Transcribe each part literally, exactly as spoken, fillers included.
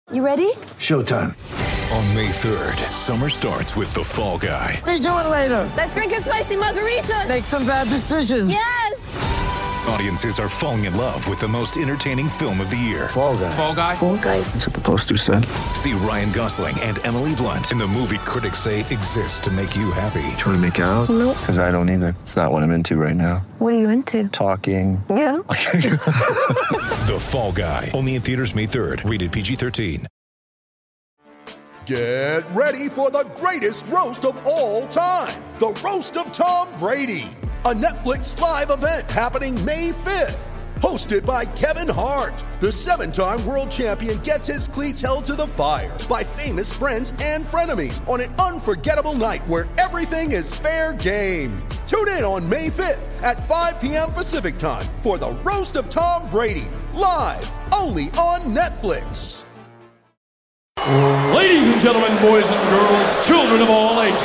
You ready? Showtime. On May third, summer starts with The Fall Guy. Let's do it later. Let's drink a spicy margarita. Make some bad decisions. Yes! Audiences are falling in love with the most entertaining film of the year. Fall Guy. Fall Guy? Fall Guy. That's what the poster said. See Ryan Gosling and Emily Blunt in the movie critics say exists to make you happy. Trying to make it out? Nope. Because I don't either. It's not what I'm into right now. What are you into? Talking. Yeah. The Fall Guy. Only in theaters May third. Rated P G thirteen. Get ready for the greatest roast of all time. The Roast of Tom Brady. A Netflix live event happening May fifth. Hosted by Kevin Hart. The seven-time world champion gets his cleats held to the fire by famous friends and frenemies on an unforgettable night where everything is fair game. Tune in on May fifth at five p.m. Pacific time for the Roast of Tom Brady. Live only on Netflix. Ladies and gentlemen, boys and girls, children of all ages,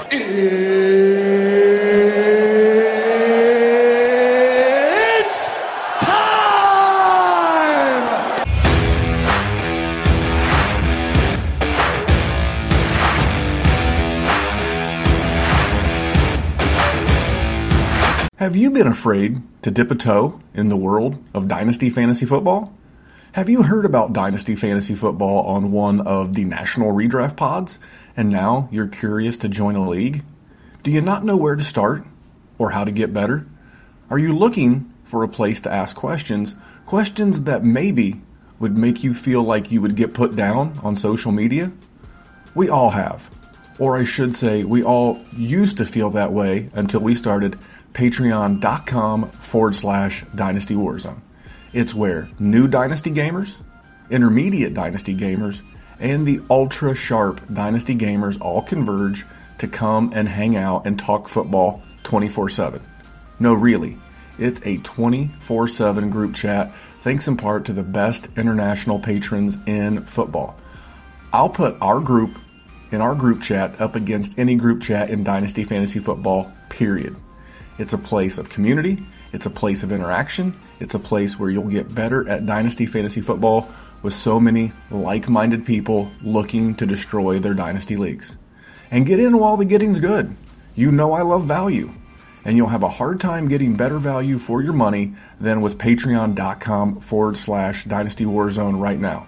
it's time! Have you been afraid to dip a toe in the world of Dynasty Fantasy Football? Have you heard about Dynasty Fantasy Football on one of the national redraft pods, and now you're curious to join a league? Do you not know where to start or how to get better? Are you looking for a place to ask questions, questions that maybe would make you feel like you would get put down on social media? We all have. Or I should say, we all used to feel that way until we started patreon.com forward slash Dynasty Warzone. It's where new Dynasty gamers, intermediate Dynasty gamers, and the ultra sharp Dynasty gamers all converge to come and hang out and talk football twenty-four seven. No, really, it's a twenty-four seven group chat, thanks in part to the best international patrons in football. I'll put our group in our group chat up against any group chat in Dynasty Fantasy Football, period. It's a place of community. It's a place of interaction. It's a place where you'll get better at Dynasty Fantasy Football with so many like-minded people looking to destroy their Dynasty leagues. And get in while the getting's good. You know I love value. And you'll have a hard time getting better value for your money than with patreon.com forward slash Dynasty Warzone right now.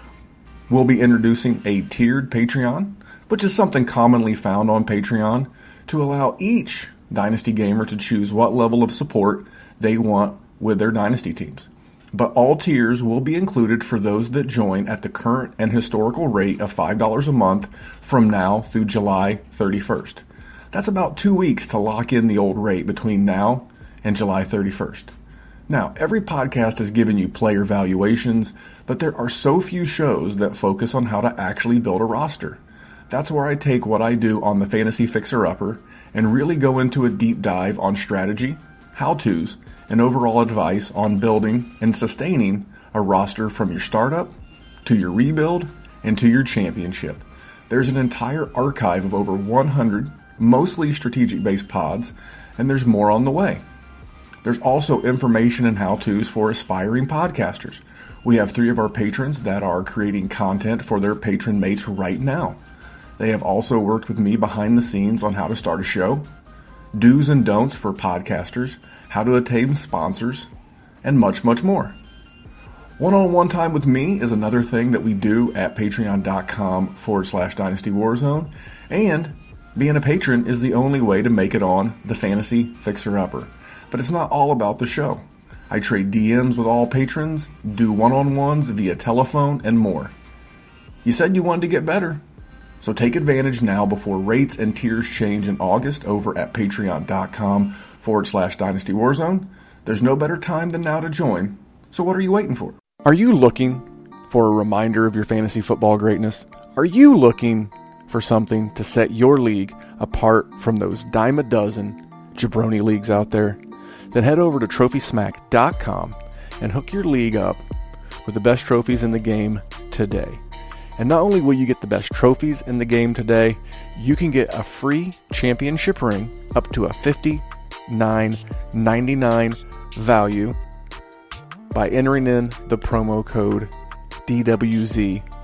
We'll be introducing a tiered Patreon, which is something commonly found on Patreon, to allow each Dynasty gamer to choose what level of support they want with their Dynasty teams. But all tiers will be included for those that join at the current and historical rate of five dollars a month from now through July thirty-first. That's about two weeks to lock in the old rate between now and July thirty-first. Now, every podcast has given you player valuations, but there are so few shows that focus on how to actually build a roster. That's where I take what I do on the Fantasy Fixer Upper and really go into a deep dive on strategy, how-tos, and overall advice on building and sustaining a roster from your startup to your rebuild and to your championship. There's an entire archive of over one hundred mostly strategic-based pods, and there's more on the way. There's also information and how-tos for aspiring podcasters. We have three of our patrons that are creating content for their patron mates right now. They have also worked with me behind the scenes on how to start a show, do's and don'ts for podcasters, how to attain sponsors, and much, much more. One-on-one time with me is another thing that we do at patreon.com forward slash Dynasty Warzone, and being a patron is the only way to make it on the Fantasy Fixer Upper. But it's not all about the show. I trade D Ms with all patrons, do one-on-ones via telephone, and more. You said you wanted to get better. So take advantage now before rates and tiers change in August over at patreon.com forward slash Dynasty Warzone. There's no better time than now to join. So what are you waiting for? Are you looking for a reminder of your fantasy football greatness? Are you looking for something to set your league apart from those dime a dozen jabroni leagues out there? Then head over to trophy smack dot com and hook your league up with the best trophies in the game today. And not only will you get the best trophies in the game today, you can get a free championship ring up to a fifty-nine ninety-nine value by entering in the promo code D W Z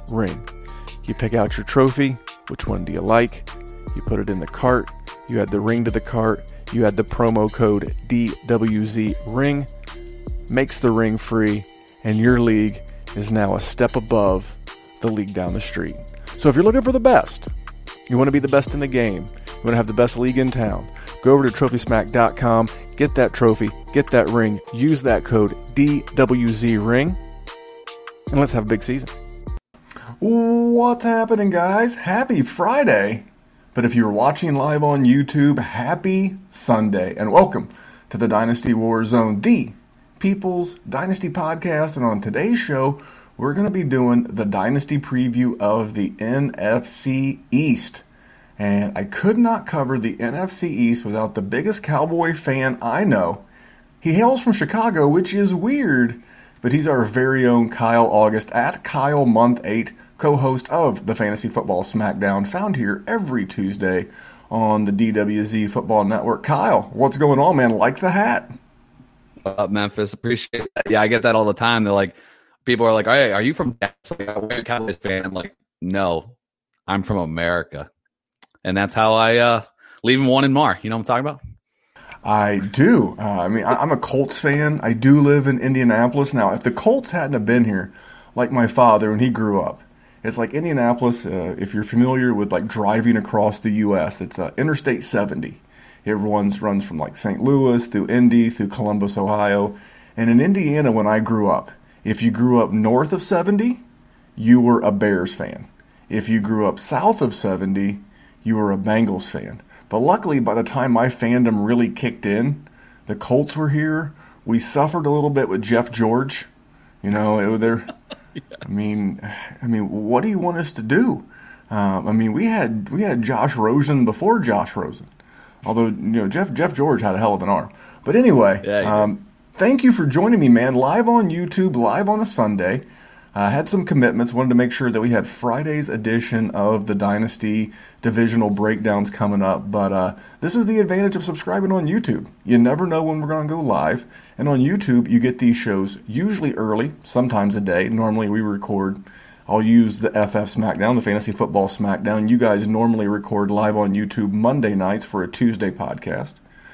Ring. You pick out your trophy. Which one do you like? You put it in the cart. You add the ring to the cart. You add the promo code D W Z ring. Makes the ring free. And your league is now a step above the league down the street. So if you're looking for the best, you want to be the best in the game, you want to have the best league in town, go over to trophy smack dot com, get that trophy, get that ring, use that code D W Z ring, and let's have a big season. What's happening, guys? Happy Friday! But if you're watching live on YouTube, happy Sunday, and welcome to the Dynasty Warzone, the People's Dynasty Podcast. And on today's show, we're going to be doing the Dynasty preview of the N F C East. And I could not cover the N F C East without the biggest Cowboy fan I know. He hails from Chicago, which is weird, but he's our very own Kyle August at Kyle Month eight, co-host of the Fantasy Football Smackdown, found here every Tuesday on the D W Z Football Network. Kyle, what's going on, man? Like the hat. What up, Memphis? Appreciate that. Yeah, I get that all the time. They're like, people are like, hey, are you from Dallas? Like, I'm a Cowboys fan. I'm like, no, I'm from America. And that's how I uh, leave him one in Mar. You know what I'm talking about? I do. Uh, I mean, I, I'm a Colts fan. I do live in Indianapolis. Now, if the Colts hadn't have been here, like my father when he grew up, it's like Indianapolis, uh, if you're familiar with like driving across the U S, it's uh, Interstate seventy. It runs, runs from like Saint Louis through Indy, through Columbus, Ohio. And in Indiana, when I grew up, if you grew up north of seventy, you were a Bears fan. If you grew up south of seventy, you were a Bengals fan. But luckily, by the time my fandom really kicked in, the Colts were here. We suffered a little bit with Jeff George. You know, it, there. Yes. I mean, I mean, what do you want us to do? Um, I mean, we had we had Josh Rosen before Josh Rosen. Although, you know, Jeff Jeff George had a hell of an arm. But anyway, yeah, um, thank you for joining me, man. Live on YouTube, live on a Sunday. I uh, had some commitments. Wanted to make sure that we had Friday's edition of the Dynasty divisional breakdowns coming up. But uh, this is the advantage of subscribing on YouTube. You never know when we're going to go live. And on YouTube, you get these shows usually early, sometimes a day. Normally we record. I'll use the F F Smackdown, the Fantasy Football Smackdown. You guys normally record live on YouTube Monday nights for a Tuesday podcast.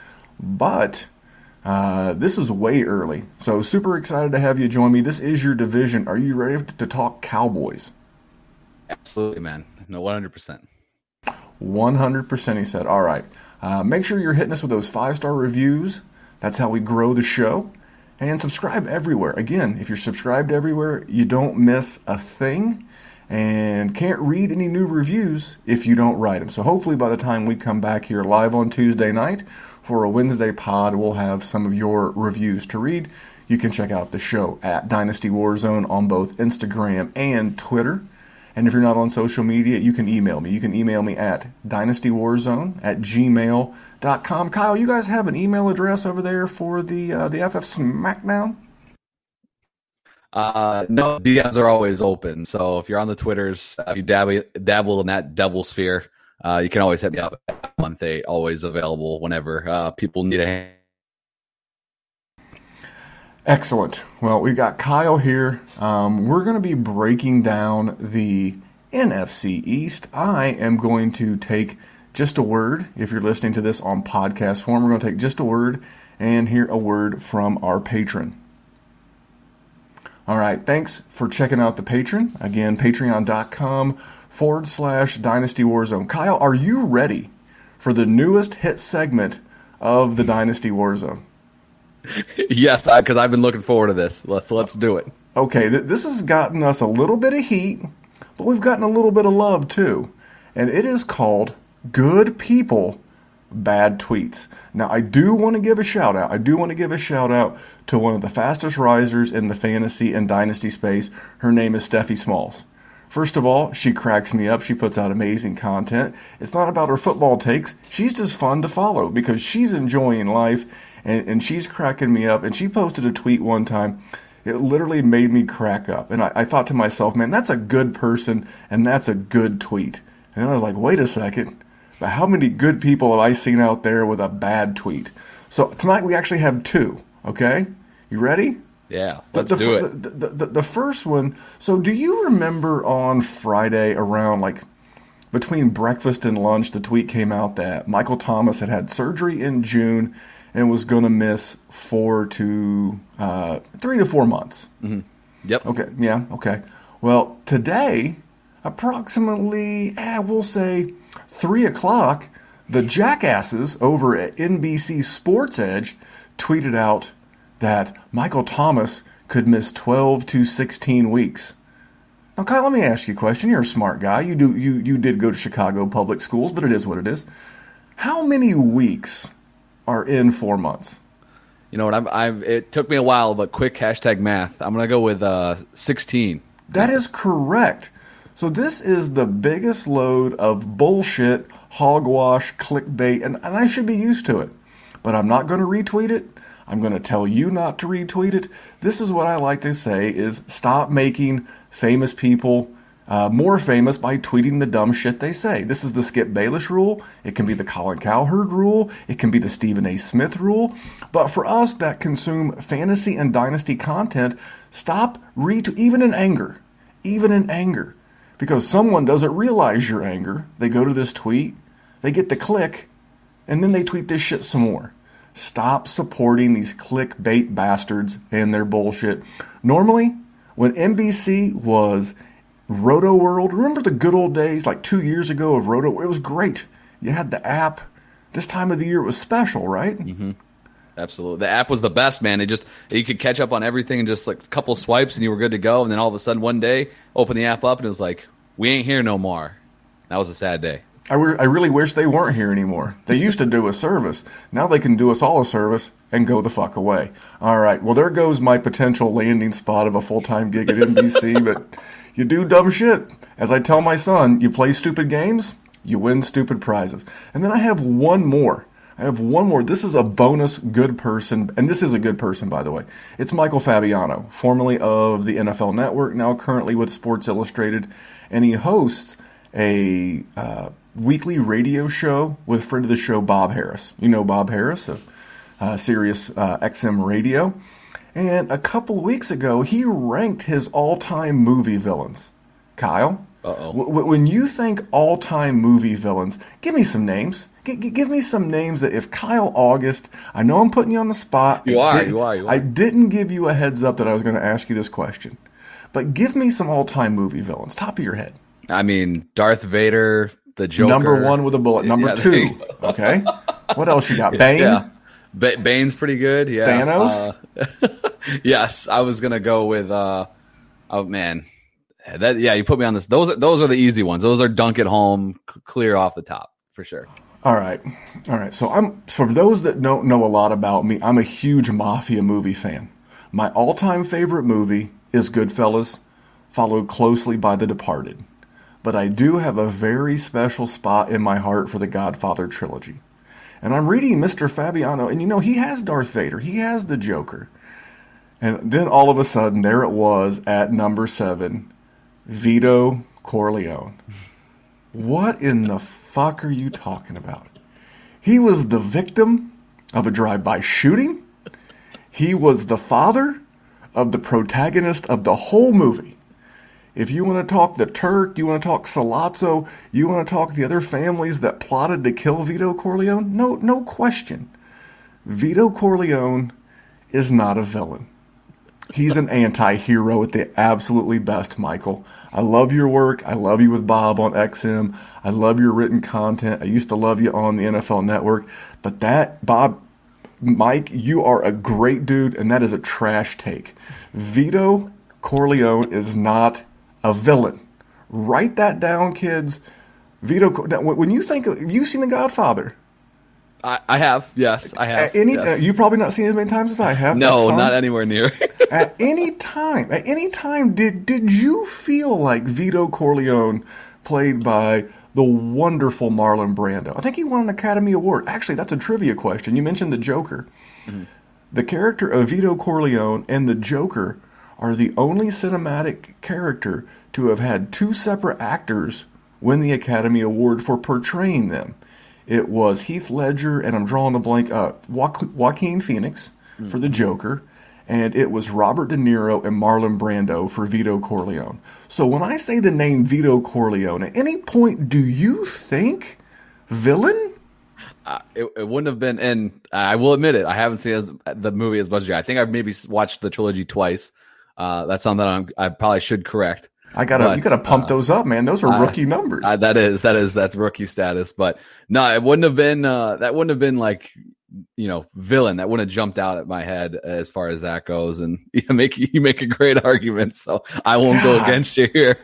But uh, this is way early. So super excited to have you join me. This is your division. Are you ready to talk Cowboys? Absolutely, man. No, one hundred percent. one hundred percent, he said. All right. Uh, make sure you're hitting us with those five-star reviews. That's how we grow the show. And subscribe everywhere. Again, if you're subscribed everywhere, you don't miss a thing and can't read any new reviews if you don't write them. So hopefully by the time we come back here live on Tuesday night for a Wednesday pod, we'll have some of your reviews to read. You can check out the show at Dynasty Warzone on both Instagram and Twitter. And if you're not on social media, you can email me. You can email me at dynastywarzone at gmail dot com. Kyle, you guys have an email address over there for the uh, the F F Smackdown? Uh, no, D Ms are always open. So if you're on the Twitters, uh, if you dabble, dabble in that devil sphere, uh, you can always hit me up at month eight, always available whenever uh, people need a hand. Excellent. Well, we've got Kyle here. Um, we're going to be breaking down the N F C East. I am going to take just a word. If you're listening to this on podcast form, we're going to take just a word and hear a word from our patron. All right. Thanks for checking out the patron. Again, patreon.com forward slash Dynasty Warzone. Kyle, are you ready for the newest hit segment of the Dynasty Warzone? Yes, because I've been looking forward to this. Let's let's do it. Okay, th- this has gotten us a little bit of heat, but we've gotten a little bit of love too. And it is called Good People, Bad Tweets. Now, I do want to give a shout out. I do want to give a shout out to one of the fastest risers in the fantasy and dynasty space. Her name is Steffi Smalls. First of all, she cracks me up. She puts out amazing content. It's not about her football takes. She's just fun to follow because she's enjoying life. And, and she's cracking me up. And she posted a tweet one time. It literally made me crack up. And I, I thought to myself, man, that's a good person, and that's a good tweet. And I was like, wait a second. But how many good people have I seen out there with a bad tweet? So tonight we actually have two, okay? You ready? Yeah, let's the, do the, it. The, the, the first one, so do you remember on Friday around like between breakfast and lunch, the tweet came out that Michael Thomas had had surgery in June and was going to miss four to uh, three to four months. Mm-hmm. Yep. Okay. Yeah. Okay. Well, today, approximately, eh, we'll say three o'clock, the jackasses over at N B C Sports Edge tweeted out that Michael Thomas could miss twelve to sixteen weeks. Now, Kyle, let me ask you a question. You're a smart guy. You do you you did go to Chicago public schools, but it is what it is. How many weeks are in four months? You know what? I'm, I'm, it took me a while, but quick hashtag math. I'm going to go with uh, sixteen. That is correct. So this is the biggest load of bullshit, hogwash, clickbait, and, and I should be used to it. But I'm not going to retweet it. I'm going to tell you not to retweet it. This is what I like to say is stop making famous people uh, more famous by tweeting the dumb shit they say. This is the Skip Bayless rule. It can be the Colin Cowherd rule. It can be the Stephen A. Smith rule. But for us that consume fantasy and dynasty content, stop retweet, even in anger, even in anger. Because someone doesn't realize your anger. They go to this tweet, they get the click, and then they tweet this shit some more. Stop supporting these clickbait bastards and their bullshit. Normally, when N B C was Roto World, remember the good old days, like two years ago of Roto? It was great. You had the app. This time of the year it was special, right? Mm-hmm. Absolutely. The app was the best, man. It just you could catch up on everything in just like a couple swipes and you were good to go. And then all of a sudden one day, open the app up and it was like, we ain't here no more. That was a sad day. I, re- I really wish they weren't here anymore. They used to do a service. Now they can do us all a service and go the fuck away. All right. Well, there goes my potential landing spot of a full-time gig at N B C. But you do dumb shit. As I tell my son, you play stupid games, you win stupid prizes. And then I have one more. I have one more. This is a bonus good person. And this is a good person, by the way. It's Michael Fabiano, formerly of the N F L Network, now currently with Sports Illustrated. And he hosts a uh, weekly radio show with friend of the show, Bob Harris. You know Bob Harris of uh, Sirius uh, X M Radio. And a couple weeks ago, he ranked his all-time movie villains. Kyle, Uh-oh. W- when you think all-time movie villains, give me some names. G- g- give me some names that if Kyle August, I know I'm putting you on the spot. You I are, did, you are, you are. I didn't give you a heads up that I was going to ask you this question. But give me some all-time movie villains, top of your head. I mean, Darth Vader, the Joker. Number one with a bullet. Number Yeah, two. Okay. What else you got? Bane? Yeah. Ba- Bane's pretty good. Yeah. Thanos? Uh, yes. I was going to go with, uh, oh man. That, yeah, you put me on this. Those are, those are the easy ones. Those are dunk it home, c- clear off the top for sure. All right. All right. So I'm, for those that don't know a lot about me, I'm a huge mafia movie fan. My all-time favorite movie is Goodfellas, followed closely by The Departed. But I do have a very special spot in my heart for the Godfather trilogy. And I'm reading Mister Fabiano, and you know, he has Darth Vader. He has the Joker. And then all of a sudden, there it was at number seven, Vito Corleone. What in the fuck are you talking about? He was the victim of a drive-by shooting. He was the father of the protagonist of the whole movie. If you want to talk the Turk, you want to talk Sollozzo, you want to talk the other families that plotted to kill Vito Corleone, no, no question. Vito Corleone is not a villain. He's an anti-hero at the absolutely best, Michael. I love your work. I love you with Bob on X M. I love your written content. I used to love you on the N F L Network. But that, Bob, Mike, you are a great dude, and that is a trash take. Vito Corleone is not a villain. Write that down, kids. Vito. Now, when you think of, have you seen The Godfather? I, I have. Yes, I have. At any, yes. uh, you've probably not seen it as many times as I have. No, That's not fine. anywhere near. At any time, at any time, did did you feel like Vito Corleone, played by the wonderful Marlon Brando? I think he won an Academy Award. Actually, that's a trivia question. You mentioned the Joker. Mm-hmm. The character of Vito Corleone and the Joker are the only cinematic character to have had two separate actors win the Academy Award for portraying them. It was Heath Ledger, and I'm drawing a blank, uh, jo- Joaquin Phoenix mm. for the Joker, and it was Robert De Niro and Marlon Brando for Vito Corleone. So when I say the name Vito Corleone, at any point do you think villain? Uh, it, it wouldn't have been, and I will admit it, I haven't seen as, the movie as much as you. I think I've maybe watched the trilogy twice. Uh, that's something that I'm, I probably should correct. I gotta, but, you gotta pump uh, those up, man. Those are uh, rookie numbers. Uh, that is, that is, that's rookie status. But no, it wouldn't have been. Uh, that wouldn't have been like, you know, villain. That wouldn't have jumped out at my head as far as that goes. And you make you make a great argument, so I won't God. go against you here.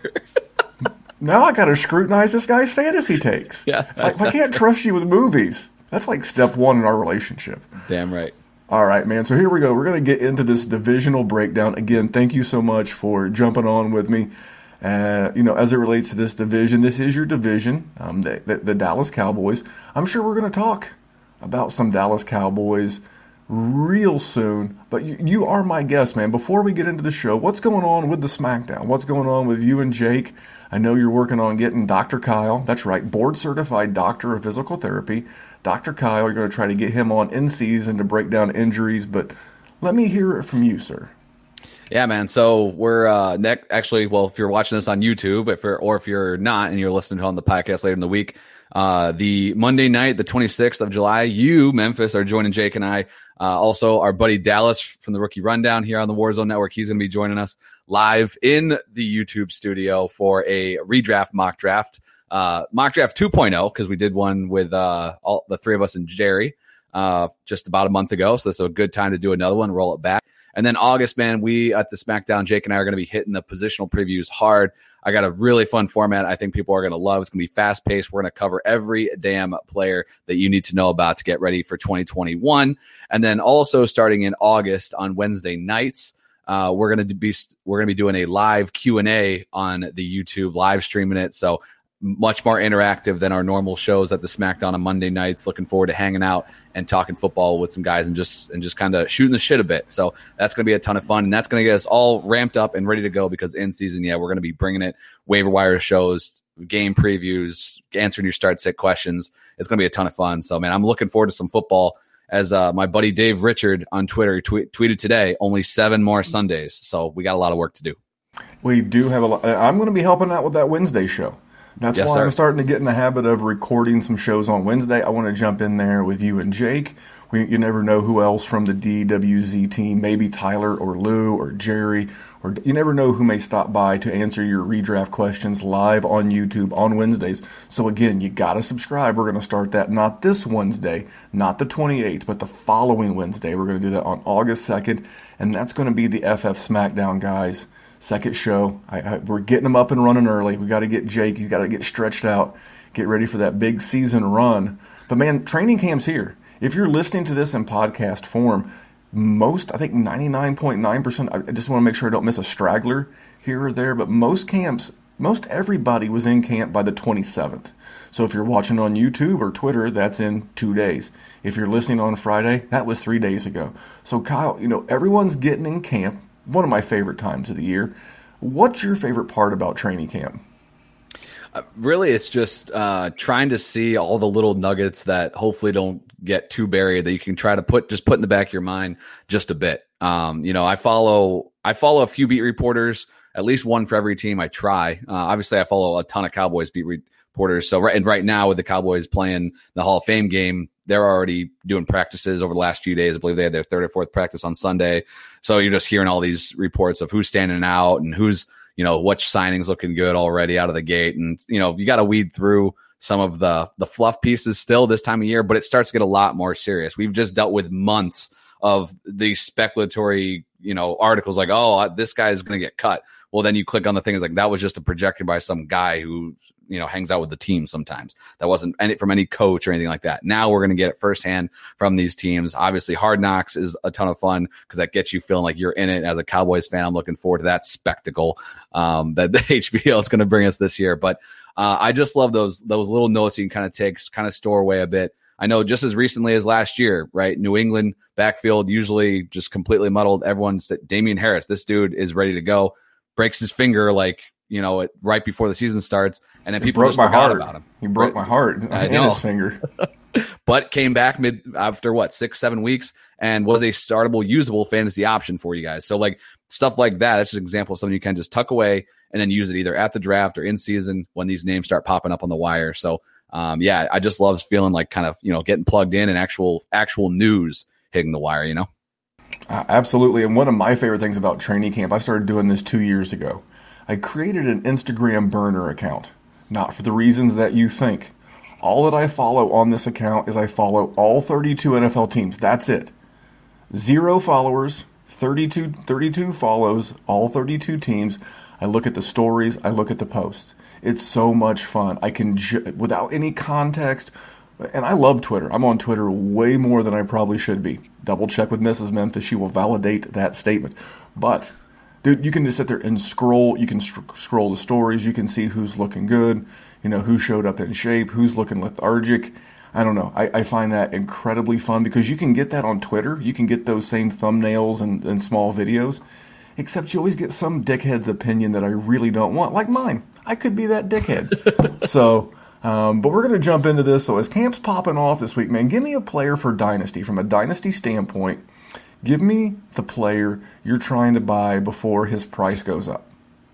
Now I gotta scrutinize this guy's fantasy takes. Yeah, like, if I can't trust you with movies, that's like step one in our relationship. Damn right. All right, man. So here we go. We're going to get into this divisional breakdown. Again, thank you so much for jumping on with me. Uh, you know, as it relates to this division, this is your division, um, the, the, the Dallas Cowboys. I'm sure we're going to talk about some Dallas Cowboys real soon. But you, you are my guest, man. Before we get into the show, what's going on with the SmackDown? What's going on with you and Jake? I know you're working on getting Doctor Kyle. That's right, board-certified doctor of physical therapy. Doctor Kyle, you're going to try to get him on in season to break down injuries, but let me hear it from you, sir. Yeah, man. So we're uh, next. Actually, well, if you're watching this on YouTube, if you're, or if you're not and you're listening to on the podcast later in the week, uh, the Monday night, the twenty-sixth of July, you, Memphis, are joining Jake and I. Uh, also, our buddy Dallas from the Rookie Rundown here on the Warzone Network, he's going to be joining us live in the YouTube studio for a redraft mock draft. Uh, mock draft two point oh, because we did one with uh, all the three of us and Jerry uh, just about a month ago. So this is a good time to do another one, roll it back. And then August, man, we at the SmackDown, Jake and I are going to be hitting the positional previews hard. I got a really fun format I think people are going to love. It's going to be fast-paced. We're going to cover every damn player that you need to know about to get ready for twenty twenty-one. And then also starting in August on Wednesday nights, uh, we're going to be we're going to be doing a live Q and A on the YouTube, live streaming it. So much more interactive than our normal shows at the SmackDown on Monday nights. Looking forward to hanging out and talking football with some guys and just and just kind of shooting the shit a bit. So that's going to be a ton of fun, and that's going to get us all ramped up and ready to go because in season, yeah, we're going to be bringing it. Waiver wire shows, game previews, answering your start sit questions. It's going to be a ton of fun. So, man, I'm looking forward to some football. As uh, my buddy Dave Richard on Twitter tweet, tweeted today, only seven more Sundays. So we got a lot of work to do. We do have a lot. I'm going to be helping out with that Wednesday show. That's yes, why sir. I'm starting to get in the habit of recording some shows on Wednesday. I want to jump in there with you and Jake. We, you never know who else from the D W Z team, maybe Tyler or Lou or Jerry, or you never know who may stop by to answer your redraft questions live on YouTube on Wednesdays. So again, you got to subscribe. We're going to start that not this Wednesday, not the twenty-eighth, but the following Wednesday. We're going to do that on August second, and that's going to be the F F SmackDown, guys. Second show. I, I, we're getting them up and running early. We got to get Jake. He's got to get stretched out, get ready for that big season run. But, man, training camp's here. If you're listening to this in podcast form, most, I think ninety-nine point nine percent, I just want to make sure I don't miss a straggler here or there, but most camps, most everybody was in camp by the twenty-seventh. So if you're watching on YouTube or Twitter, that's in two days. If you're listening on Friday, that was three days ago. So, Kyle, you know, everyone's getting in camp. One of my favorite times of the year. What's your favorite part about training camp? Uh, really, it's just uh, trying to see all the little nuggets that hopefully don't get too buried that you can try to put just put in the back of your mind just a bit. Um, you know, I follow I follow a few beat reporters, at least one for every team. I try. Uh, obviously, I follow a ton of Cowboys beat reporters. So right and right now with the Cowboys playing the Hall of Fame game, they're already doing practices over the last few days. I believe they had their third or fourth practice on Sunday. So you're just hearing all these reports of who's standing out and who's, you know, which signing's looking good already out of the gate. And, you know, you got to weed through some of the, the fluff pieces still this time of year, but it starts to get a lot more serious. We've just dealt with months of these speculatory, you know, articles like, oh, this guy is going to get cut. Well, then you click on the thing. It's like, that was just a projection by some guy who, you know, hangs out with the team sometimes. That wasn't any from any coach or anything like that. Now we're going to get it firsthand from these teams. Obviously, Hard Knocks is a ton of fun because that gets you feeling like you're in it. As a Cowboys fan, I'm looking forward to that spectacle um, that the H B O is going to bring us this year. But uh, I just love those those little notes you can kind of take, kind of store away a bit. I know just as recently as last year, right? New England backfield usually just completely muddled. Everyone's Damian Harris. This dude is ready to go. Breaks his finger like, you know, it, right before the season starts, and then He people broke just my forgot heart. about him. He broke Right? my heart. I and know. his finger. But came back mid after what six, seven weeks, and was a startable, usable fantasy option for you guys. So like stuff like that. That's just an example of something you can just tuck away and then use it either at the draft or in season when these names start popping up on the wire. So um, yeah, I just love feeling like kind of you know getting plugged in and actual actual news hitting the wire. You know. Uh, absolutely. And one of my favorite things about training camp, I started doing this two years ago. I created an Instagram burner account, not for the reasons that you think. All that I follow on this account is I follow all thirty-two N F L teams. That's it. Zero followers, thirty-two, thirty-two follows, all thirty-two teams. I look at the stories. I look at the posts. It's so much fun. I can, ju- without any context, and I love Twitter. I'm on Twitter way more than I probably should be. Double check with Missus Memphis. She will validate that statement. But, dude, you can just sit there and scroll. You can st- scroll the stories. You can see who's looking good, you know, who showed up in shape, who's looking lethargic. I don't know. I, I find that incredibly fun because you can get that on Twitter. You can get those same thumbnails and, and small videos, except you always get some dickhead's opinion that I really don't want, like mine. I could be that dickhead. so... Um, but we're going to jump into this. So as camp's popping off this week, man, give me a player for Dynasty. From a Dynasty standpoint, give me the player you're trying to buy before his price goes up.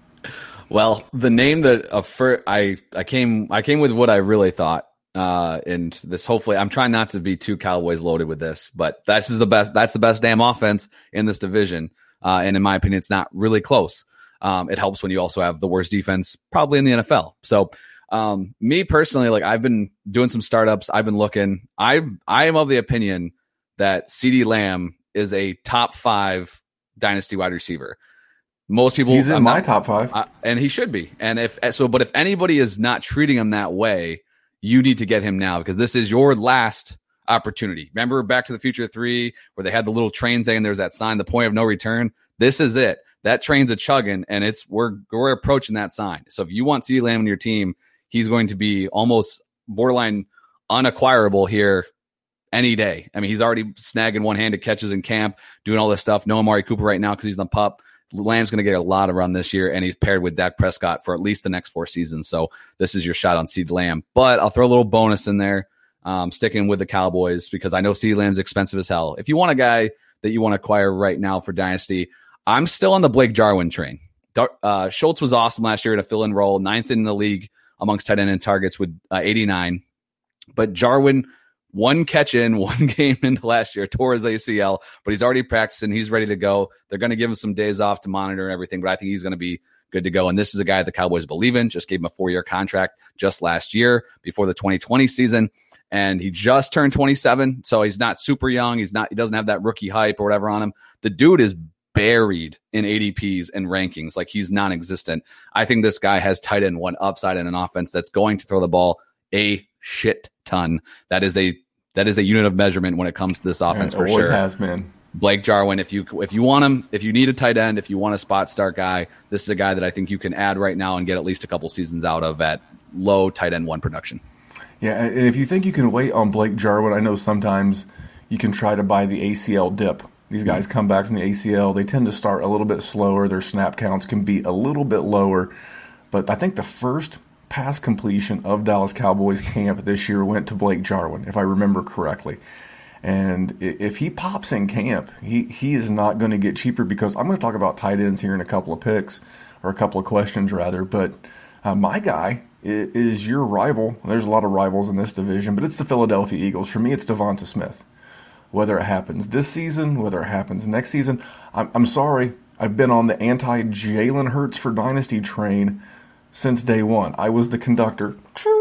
Well, the name that uh, for, I I came I came with what I really thought, uh, and this hopefully I'm trying not to be too Cowboys loaded with this, but this is the best. That's the best damn offense in this division, uh, and in my opinion, it's not really close. Um, it helps when you also have the worst defense probably in the N F L. So. Um, me personally, like I've been doing some startups. I've been looking. I I am of the opinion that CeeDee Lamb is a top five dynasty wide receiver. Most people, he's in I'm my not, top five, uh, and he should be. And if so, but if anybody is not treating him that way, you need to get him now because this is your last opportunity. Remember Back to the Future three, where they had the little train thing. And there's that sign, the point of no return. This is it. That train's a chugging, and it's we're we're approaching that sign. So if you want CeeDee Lamb on your team, he's going to be almost borderline unacquirable here any day. I mean, he's already snagging one-handed catches in camp, doing all this stuff. No Amari Cooper right now because he's on pup. Lamb's going to get a lot of run this year, and he's paired with Dak Prescott for at least the next four seasons. So this is your shot on CeeDee Lamb. But I'll throw a little bonus in there, um, sticking with the Cowboys because I know CeeDee Lamb's expensive as hell. If you want a guy that you want to acquire right now for Dynasty, I'm still on the Blake Jarwin train. Uh, Schultz was awesome last year in a fill-in role, ninth in the league amongst tight end and targets with uh, eighty-nine. But Jarwin, one catch in, one game into last year, tore his A C L, but he's already practicing. He's ready to go. They're going to give him some days off to monitor and everything, but I think he's going to be good to go. And this is a guy the Cowboys believe in. Just gave him a four-year contract just last year before the twenty twenty season. And he just turned twenty-seven, so he's not super young. He's not. He doesn't have that rookie hype or whatever on him. The dude is buried in A D Ps and rankings. Like he's non-existent. I think this guy has tight end one upside in an offense that's going to throw the ball a shit ton. That is a that is a unit of measurement when it comes to this offense for always sure. Has been. Blake Jarwin, if you if you want him, if you need a tight end, if you want a spot start guy, this is a guy that I think you can add right now and get at least a couple seasons out of at low tight end one production. Yeah, and if you think you can wait on Blake Jarwin, I know sometimes you can try to buy the A C L dip. These guys come back from the A C L. They tend to start a little bit slower. Their snap counts can be a little bit lower. But I think the first pass completion of Dallas Cowboys camp this year went to Blake Jarwin, if I remember correctly. And if he pops in camp, he, he is not going to get cheaper because I'm going to talk about tight ends here in a couple of picks, or a couple of questions rather. But uh, my guy is, is your rival. There's a lot of rivals in this division, but it's the Philadelphia Eagles. For me, it's Devonta Smith. Whether it happens this season, whether it happens next season, I'm, I'm sorry. I've been on the anti-Jalen Hurts for Dynasty train since day one. I was the conductor.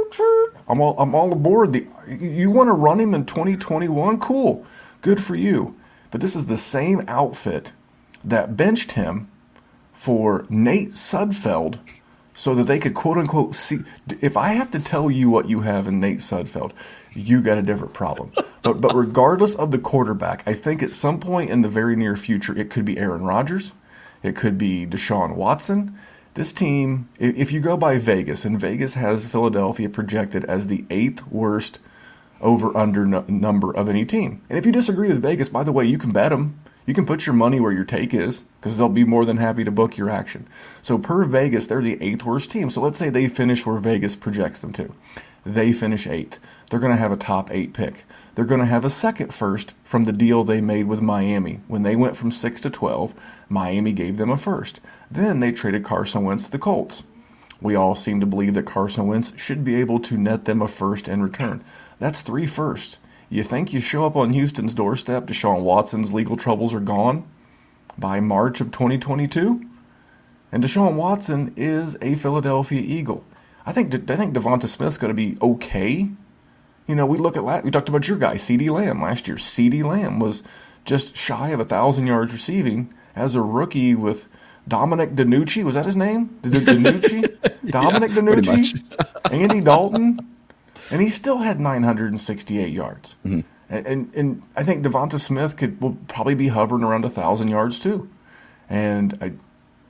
I'm all I'm all aboard. The, you want to run him in twenty twenty-one? Cool. Good for you. But this is the same outfit that benched him for Nate Sudfeld so that they could quote-unquote see. If I have to tell you what you have in Nate Sudfeld, you got a different problem. But but regardless of the quarterback, I think at some point in the very near future, it could be Aaron Rodgers. It could be Deshaun Watson. This team, if you go by Vegas, and Vegas has Philadelphia projected as the eighth worst over-under no- number of any team. And if you disagree with Vegas, by the way, you can bet them. you can put your money where your take is because they'll be more than happy to book your action. So per Vegas, they're the eighth worst team. So let's say they finish where Vegas projects them to. They finish eighth. They're going to have a top eight pick. They're going to have a second first from the deal they made with Miami. When they went from six to twelve, Miami gave them a first. Then they traded Carson Wentz to the Colts. We all seem to believe that Carson Wentz should be able to net them a first in return. That's three firsts. You think you show up on Houston's doorstep, Deshaun Watson's legal troubles are gone by March of twenty twenty-two? And Deshaun Watson is a Philadelphia Eagle. I think I think Devonta Smith's going to be okay. You know, we look at we talked about your guy, CeeDee Lamb last year. CeeDee Lamb was just shy of a thousand yards receiving as a rookie with Dominic DiNucci. Was that his name? DiNucci? Dominic yeah, DiNucci? Andy Dalton? And he still had nine hundred sixty-eight yards. Mm-hmm. And, and and I think Devonta Smith could will probably be hovering around one thousand yards too. And I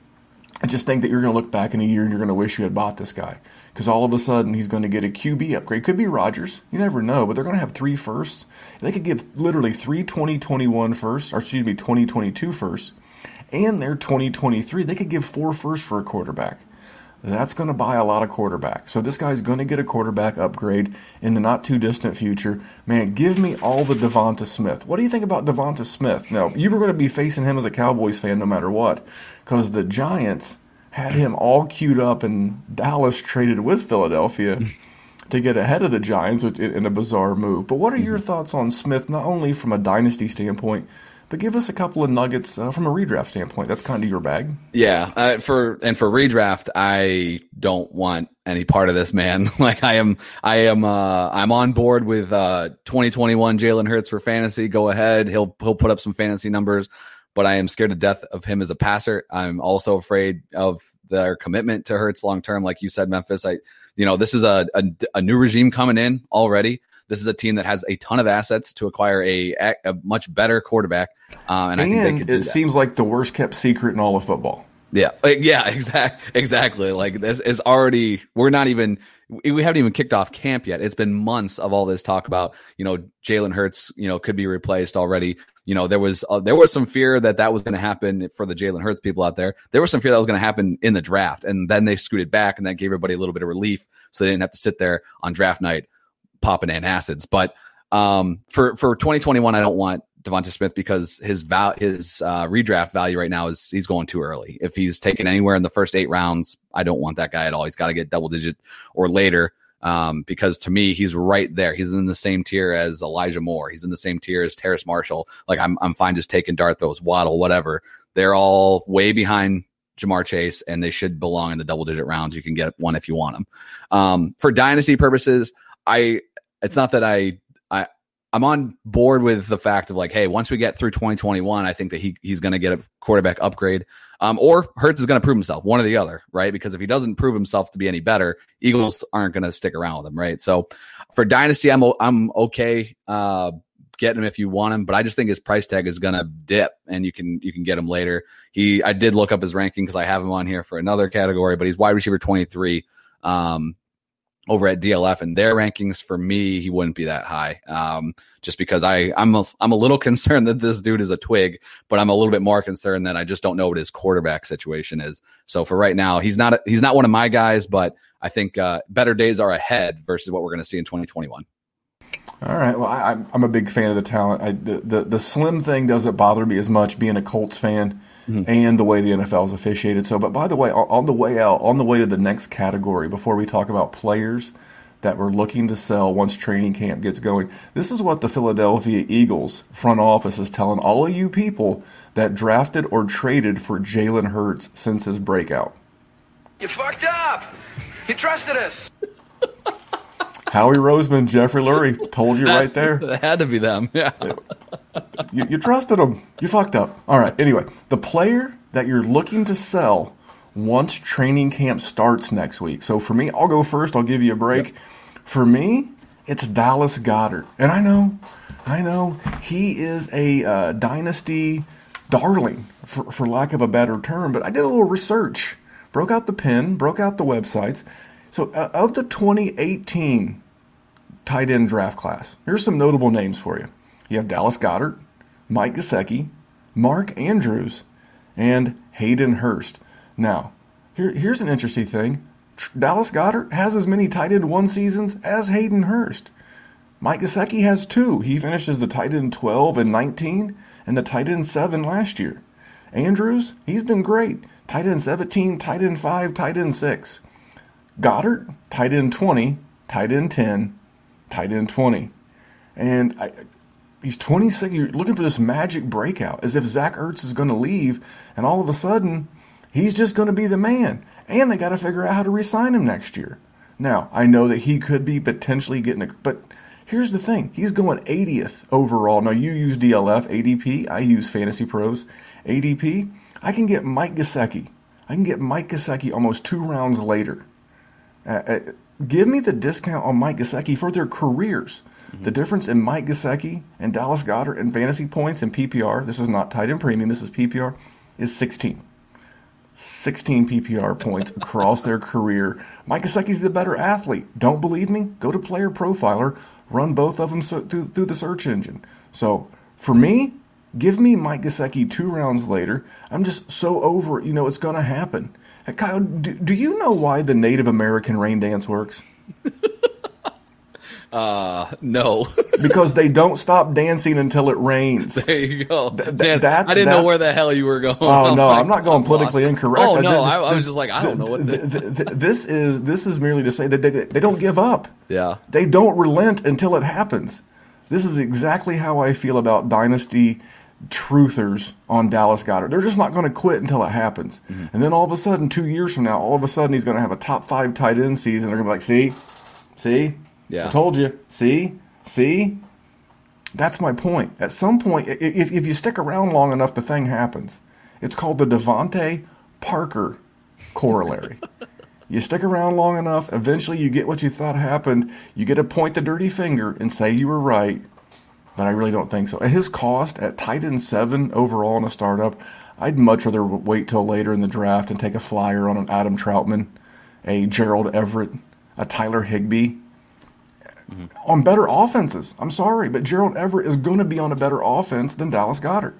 I just think that you're going to look back in a year and you're going to wish you had bought this guy. Because all of a sudden he's going to get a Q B upgrade. Could be Rodgers. You never know. But they're going to have three firsts. They could give literally three twenty twenty-one firsts, or excuse me, twenty twenty-two firsts. And their twenty twenty-three, they could give four firsts for a quarterback. That's going to buy a lot of quarterbacks. So this guy's going to get a quarterback upgrade in the not-too-distant future. Man, give me all the Devonta Smith. What do you think about Devonta Smith? Now, you were going to be facing him as a Cowboys fan no matter what, because the Giants had him all queued up and Dallas traded with Philadelphia to get ahead of the Giants in a bizarre move. But what are your thoughts on Smith, not only from a dynasty standpoint, but give us a couple of nuggets uh, from a redraft standpoint. That's kind of your bag. Yeah, uh, for and for redraft, I don't want any part of this, man. Like I am, I am, uh, I'm on board with uh, twenty twenty-one Jalen Hurts for fantasy. Go ahead, he'll he'll put up some fantasy numbers, but I am scared to death of him as a passer. I'm also afraid of their commitment to Hurts long term, like you said, Memphis. I, you know, this is a, a a new regime coming in already. This is a team that has a ton of assets to acquire a, a much better quarterback. Uh, and, and I think they could do it that. Seems like the worst kept secret in all of football. Yeah. Yeah, exact, exactly. Like this is already, we're not even, we haven't even kicked off camp yet. It's been months of all this talk about, you know, Jalen Hurts, you know, could be replaced already. You know, there was, uh, there was some fear that that was going to happen for the Jalen Hurts people out there. There was some fear that was going to happen in the draft. And then they scooted back and that gave everybody a little bit of relief. So they didn't have to sit there on draft night popping antacids. But um, for, for twenty twenty-one, I don't want Devonta Smith because his val- his uh, redraft value right now is he's going too early. If he's taken anywhere in the first eight rounds, I don't want that guy at all. He's got to get double digit or later um, because to me, he's right there. He's in the same tier as Elijah Moore. He's in the same tier as Terrace Marshall. Like I'm, I'm fine just taking dart throws, Waddle, whatever. They're all way behind Jamar Chase, and they should belong in the double digit rounds. You can get one if you want them. Um, for dynasty purposes, I it's not that I I I'm on board with the fact of like, hey, once we get through twenty twenty-one, I think that he he's going to get a quarterback upgrade, um, or Hurts is going to prove himself, one or the other, right? Because if he doesn't prove himself to be any better, Eagles aren't going to stick around with him, right? So for dynasty, I'm I'm okay uh, getting him if you want him, but I just think his price tag is going to dip, and you can you can get him later. He I did look up his ranking because I have him on here for another category, but he's wide receiver twenty-three. Um, over at D L F, and their rankings for me, he wouldn't be that high. Um, just because I, I'm a, I'm a little concerned that this dude is a twig, but I'm a little bit more concerned that I just don't know what his quarterback situation is. So for right now, he's not, a, he's not one of my guys, but I think uh, better days are ahead versus what we're going to see in twenty twenty-one. All right. Well, I, I'm a big fan of the talent. I, the, the, the slim thing doesn't bother me as much being a Colts fan. Mm-hmm. And the way the N F L is officiated. So, but by the way, on the way out, on the way to the next category, before we talk about players that we're looking to sell once training camp gets going, this is what the Philadelphia Eagles front office is telling all of you people that drafted or traded for Jalen Hurts since his breakout. You fucked up. You trusted us. Howie Roseman, Jeffrey Lurie, told you right there. It had to be them. Yeah. You, you trusted them. You fucked up. All right. Anyway, the player that you're looking to sell once training camp starts next week. So for me, I'll go first. I'll give you a break. Yep. For me, it's Dallas Goedert. And I know, I know, he is a uh, dynasty darling, for, for lack of a better term. But I did a little research, broke out the pen, broke out the websites. So uh, of the twenty eighteen tight end draft class, here's some notable names for you. You have Dallas Goedert, Mike Gesicki, Mark Andrews and Hayden Hurst. Now, here, here's an interesting thing. Dallas Goedert has as many tight end one seasons as Hayden Hurst. Mike Gesicki has two. He finished as the tight end twelve and nineteen and the tight end seven last year. Andrews, he's been great. Tight end seventeen, tight end five, tight end six. Goddard, tight end twenty, tight end ten, tight end twenty. And I, he's twenty-six. You're looking for this magic breakout, as if Zach Ertz is going to leave, and all of a sudden, he's just going to be the man. And they got to figure out how to re-sign him next year. Now, I know that he could be potentially getting a... But here's the thing. He's going eightieth overall. Now, you use D L F, A D P. I use Fantasy Pros, A D P. I can get Mike Gesicki. I can get Mike Gesicki almost two rounds later. Uh, uh, give me the discount on Mike Gesicki for their careers. Mm-hmm. The difference in Mike Gesicki and Dallas Goedert and fantasy points and P P R, this is not tight end premium, this is P P R, is sixteen. sixteen P P R points across their career. Mike Gesicki's the better athlete. Don't believe me? Go to Player Profiler. Run both of them so, through, through the search engine. So, for me, give me Mike Gesicki two rounds later. I'm just so over it. You know, it's going to happen. Hey, Kyle, do, do you know why the Native American rain dance works? Uh, no. Because they don't stop dancing until it rains. There you go. Th- Man, that's, I didn't that's, know where the hell you were going. Oh, no, like, I'm not going politically lost. incorrect. Oh, no, I, I, I was just like, I don't know what the, the, the, this is. This is merely to say that they, they don't give up. Yeah. They don't relent until it happens. This is exactly how I feel about Dynasty truthers on Dallas Goedert. They're just not going to quit until it happens. Mm-hmm. And then all of a sudden, two years from now, all of a sudden he's going to have a top five tight end season. They're going to be like, see? See? Yeah. I told you. See? See? That's my point. At some point, if, if you stick around long enough, the thing happens. It's called the Devontae Parker corollary. You stick around long enough, eventually you get what you thought happened. You get to point the dirty finger and say you were right, but I really don't think so. At his cost, at tight end seven overall in a startup, I'd much rather wait till later in the draft and take a flyer on an Adam Troutman, a Gerald Everett, a Tyler Higbee, mm-hmm. on better offenses. I'm sorry, but Gerald Everett is going to be on a better offense than Dallas Goedert.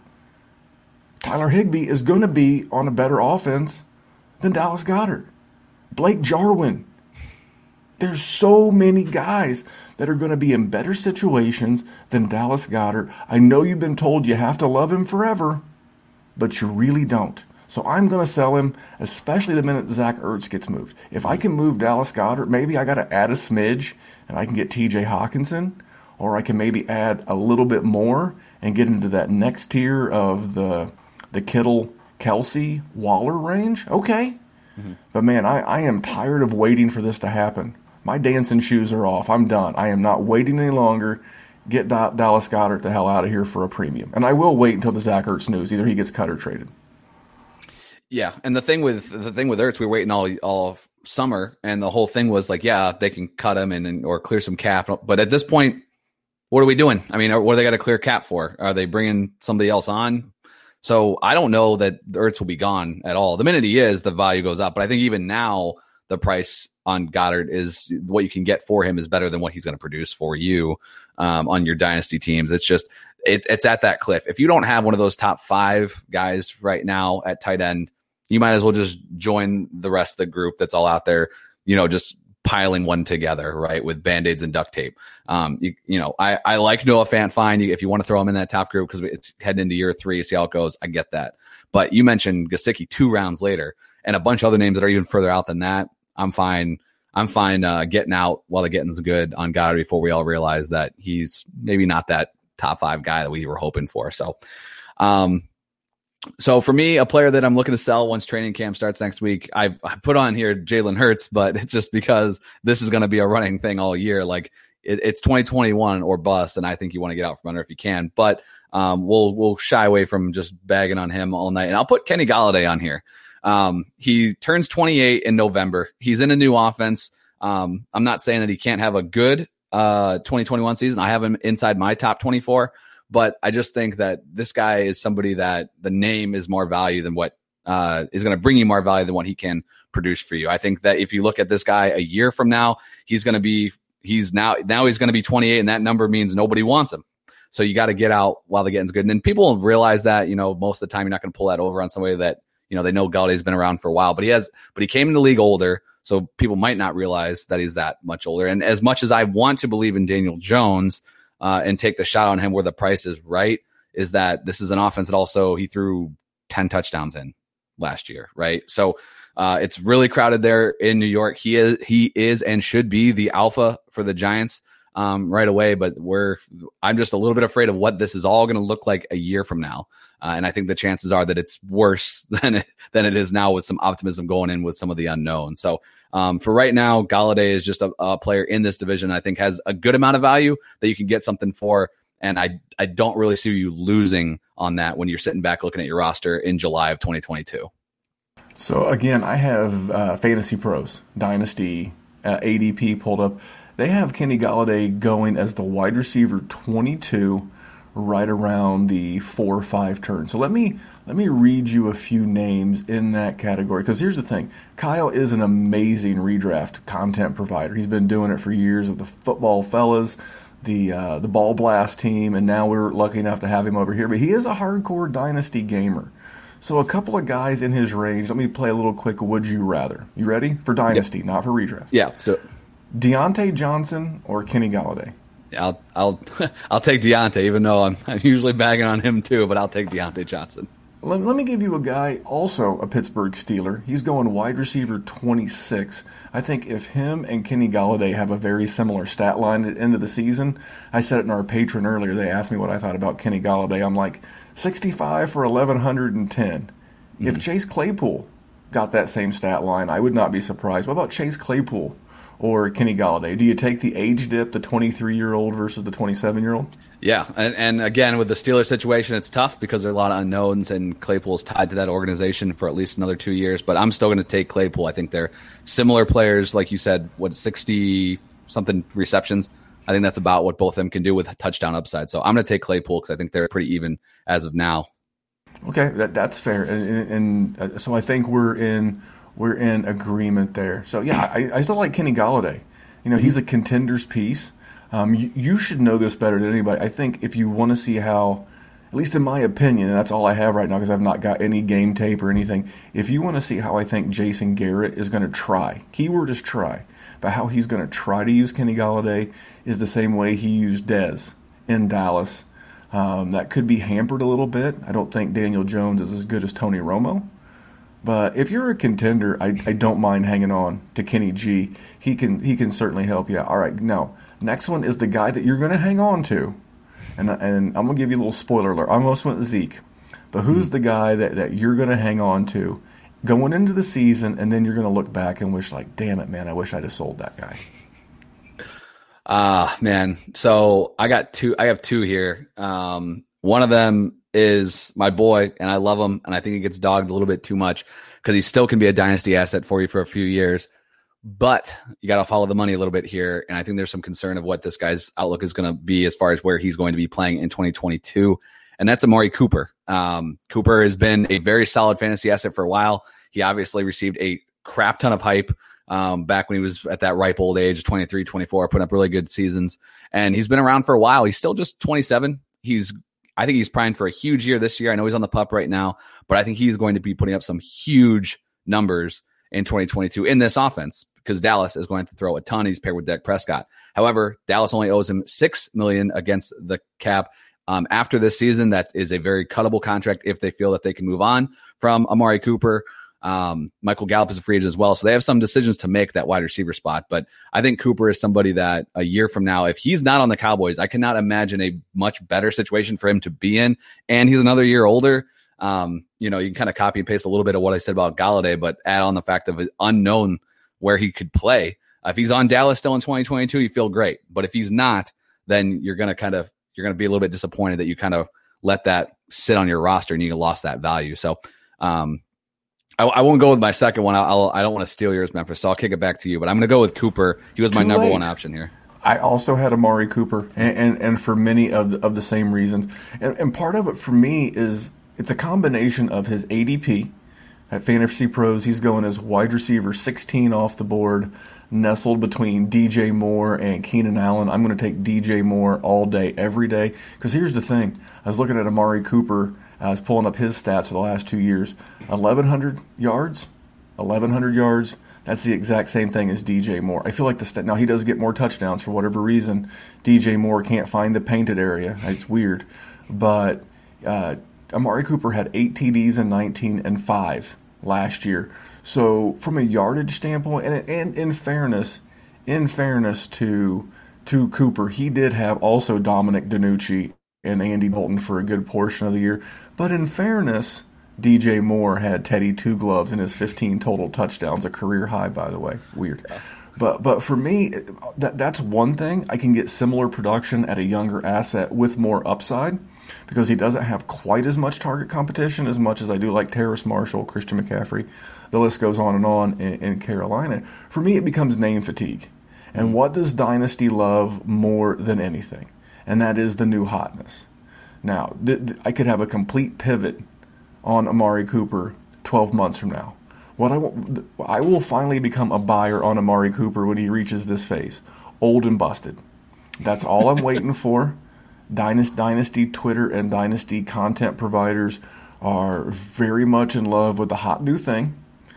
Tyler Higbee is going to be on a better offense than Dallas Goedert. Blake Jarwin. There's so many guys that are going to be in better situations than Dallas Goedert. I know you've been told you have to love him forever, but you really don't. So I'm going to sell him, especially the minute Zach Ertz gets moved. If I can move Dallas Goedert, maybe I got to add a smidge and I can get T J Hawkinson, or I can maybe add a little bit more and get into that next tier of the the Kittle, Kelsey, Waller range. Okay. Mm-hmm. But man, I, I am tired of waiting for this to happen. My dancing shoes are off. I'm done. I am not waiting any longer. Get da- Dallas Goedert the hell out of here for a premium. And I will wait until the Zach Ertz news. Either he gets cut or traded. Yeah, and the thing with the thing with Ertz, we were waiting all all summer, and the whole thing was like, yeah, they can cut him and, and or clear some cap. But at this point, what are we doing? I mean, what do they got to clear cap for? Are they bringing somebody else on? So I don't know that Ertz will be gone at all. The minute he is, the value goes up. But I think even now, the price on Goedert is what you can get for him is better than what he's going to produce for you um, on your dynasty teams. It's just it, it's at that cliff. If you don't have one of those top five guys right now at tight end, you might as well just join the rest of the group that's all out there, you know, just piling one together, right, with Band-Aids and duct tape. Um, you, you know, I, I like Noah Fant fine if you want to throw him in that top group because it's heading into year three, see how it goes. I get that. But you mentioned Gesicki two rounds later and a bunch of other names that are even further out than that. I'm fine. I'm fine uh, getting out while the getting's good on Goedert before we all realize that he's maybe not that top five guy that we were hoping for. So, um, So for me, a player that I'm looking to sell once training camp starts next week, I've I put on here Jalen Hurts, but it's just because this is going to be a running thing all year. Like it, it's twenty twenty-one or bust, and I think you want to get out from under if you can. But um, we'll we'll shy away from just bagging on him all night. And I'll put Kenny Golladay on here. Um, he turns twenty-eight in November. He's in a new offense. Um, I'm not saying that he can't have a good uh, twenty twenty-one season. I have him inside my top twenty-four. But I just think that this guy is somebody that the name is more value than what uh, is going to bring you more value than what he can produce for you. I think that if you look at this guy a year from now, he's going to be he's now now he's going to be twenty-eight, and that number means nobody wants him. So you got to get out while the getting's good. And then people realize that, you know, most of the time you're not going to pull that over on somebody that, you know, they know Galladay's been around for a while, but he has, but he came in the league older. So people might not realize that he's that much older. And as much as I want to believe in Daniel Jones uh, and take the shot on him where the price is right, is that this is an offense that also he threw ten touchdowns in last year, right? So uh, it's really crowded there in New York. He is, he is and should be the alpha for the Giants um, right away. But we're, I'm just a little bit afraid of what this is all going to look like a year from now. Uh, and I think the chances are that it's worse than it, than it is now with some optimism going in with some of the unknown. So um, for right now, Golladay is just a, a player in this division I think has a good amount of value that you can get something for. And I, I don't really see you losing on that when you're sitting back looking at your roster in July of twenty twenty-two. So again, I have uh, Fantasy Pros, Dynasty, uh, A D P pulled up. They have Kenny Golladay going as the wide receiver twenty-two, right around the four or five turn. So let me let me read you a few names in that category. Because here's the thing, Kyle is an amazing redraft content provider. He's been doing it for years with the Football Fellas, the uh, the Ball Blast team, and now we're lucky enough to have him over here. But he is a hardcore Dynasty gamer. So a couple of guys in his range. Let me play a little quick Would You Rather. You ready? For Dynasty, yep. Not for redraft. Yeah. So Deontay Johnson or Kenny Golladay? I'll I'll I'll take Deontay, even though I'm, I'm usually bagging on him too, but I'll take Deontay Johnson. Let, let me give you a guy, also a Pittsburgh Steeler. He's going wide receiver twenty-six. I think if him and Kenny Golladay have a very similar stat line at the end of the season, I said it in our Patreon earlier, they asked me what I thought about Kenny Golladay. I'm like, sixty-five for eleven ten. Mm-hmm. If Chase Claypool got that same stat line, I would not be surprised. What about Chase Claypool or Kenny Golladay? Do you take the age dip, the twenty-three-year-old versus the twenty-seven-year-old? Yeah, and, and again, with the Steelers situation, it's tough because there are a lot of unknowns, and Claypool's tied to that organization for at least another two years. But I'm still going to take Claypool. I think they're similar players, like you said, what, sixty-something receptions? I think that's about what both of them can do with a touchdown upside. So I'm going to take Claypool because I think they're pretty even as of now. Okay, that that's fair. And, and, and so I think we're in we're in agreement there. So, yeah, I, I still like Kenny Golladay. You know, he's a contender's piece. Um, you, you should know this better than anybody. I think if you want to see how, at least in my opinion, and that's all I have right now because I've not got any game tape or anything, if you want to see how I think Jason Garrett is going to try, keyword is try, but how he's going to try to use Kenny Golladay is the same way he used Dez in Dallas. Um, that could be hampered a little bit. I don't think Daniel Jones is as good as Tony Romo. But if you're a contender, I, I don't mind hanging on to Kenny G. He can he can certainly help you out. All right, now, next one is the guy that you're going to hang on to. And, and I'm going to give you a little spoiler alert. I almost went Zeke. But who's mm-hmm. the guy that, that you're going to hang on to going into the season, and then you're going to look back and wish, like, damn it, man, I wish I'd have sold that guy. Ah, uh, man. So I got two. I have two here. Um, one of them is my boy, and I love him, and I think he gets dogged a little bit too much because he still can be a dynasty asset for you for a few years. But you got to follow the money a little bit here, and I think there's some concern of what this guy's outlook is going to be as far as where he's going to be playing in twenty twenty-two, and that's Amari Cooper. Um, Cooper has been a very solid fantasy asset for a while. He obviously received a crap ton of hype um, back when he was at that ripe old age, twenty-three, twenty-four, putting up really good seasons, and he's been around for a while. He's still just twenty-seven. He's I think he's primed for a huge year this year. I know he's on the pup right now, but I think he's going to be putting up some huge numbers in twenty twenty-two in this offense because Dallas is going to throw a ton. He's paired with Dak Prescott. However, Dallas only owes him six million dollars against the cap. Um, after this season, that is a very cuttable contract if they feel that they can move on from Amari Cooper. Um, Michael Gallup is a free agent as well. So they have some decisions to make that wide receiver spot. But I think Cooper is somebody that a year from now, if he's not on the Cowboys, I cannot imagine a much better situation for him to be in. And he's another year older. Um, you know, you can kind of copy and paste a little bit of what I said about Golladay, but add on the fact of it unknown where he could play. Uh, if he's on Dallas still in twenty twenty-two, you feel great. But if he's not, then you're going to kind of, you're going to be a little bit disappointed that you kind of let that sit on your roster and you lost that value. So, um, I, I won't go with my second one. I'll, I don't want to steal yours, Memphis, so I'll kick it back to you. But I'm going to go with Cooper. He was my Too number late. one option here. I also had Amari Cooper, and, and, and for many of the, of the same reasons. And, and part of it for me is it's a combination of his A D P, At Fantasy Pros, he's going as wide receiver sixteen off the board, nestled between D J Moore and Keenan Allen. I'm going to take D J Moore all day, every day. Because here's the thing. I was looking at Amari Cooper. I was pulling up his stats for the last two years. eleven hundred yards. eleven hundred yards. That's the exact same thing as D J Moore. I feel like the stat, now he does get more touchdowns for whatever reason. D J Moore can't find the painted area. It's weird. But uh, Amari Cooper had eight T Ds and nineteen and five last year. So from a yardage standpoint, and, and in fairness, in fairness to to Cooper, he did have also Dominic DiNucci and Andy Dalton for a good portion of the year. But in fairness, D J Moore had Teddy Two Gloves in his fifteen total touchdowns, a career high, by the way. Weird. But but for me, that that's one thing. I can get similar production at a younger asset with more upside because he doesn't have quite as much target competition as much as I do like Terrace Marshall, Christian McCaffrey. The list goes on and on in, in Carolina. For me, it becomes name fatigue. And what does Dynasty love more than anything? And that is the new hotness. Now, th- th- I could have a complete pivot on Amari Cooper twelve months from now. What I, w- I will finally become a buyer on Amari Cooper when he reaches this phase. Old and busted. That's all I'm waiting for. Dynasty, Dynasty Twitter and Dynasty content providers are very much in love with the hot new thing.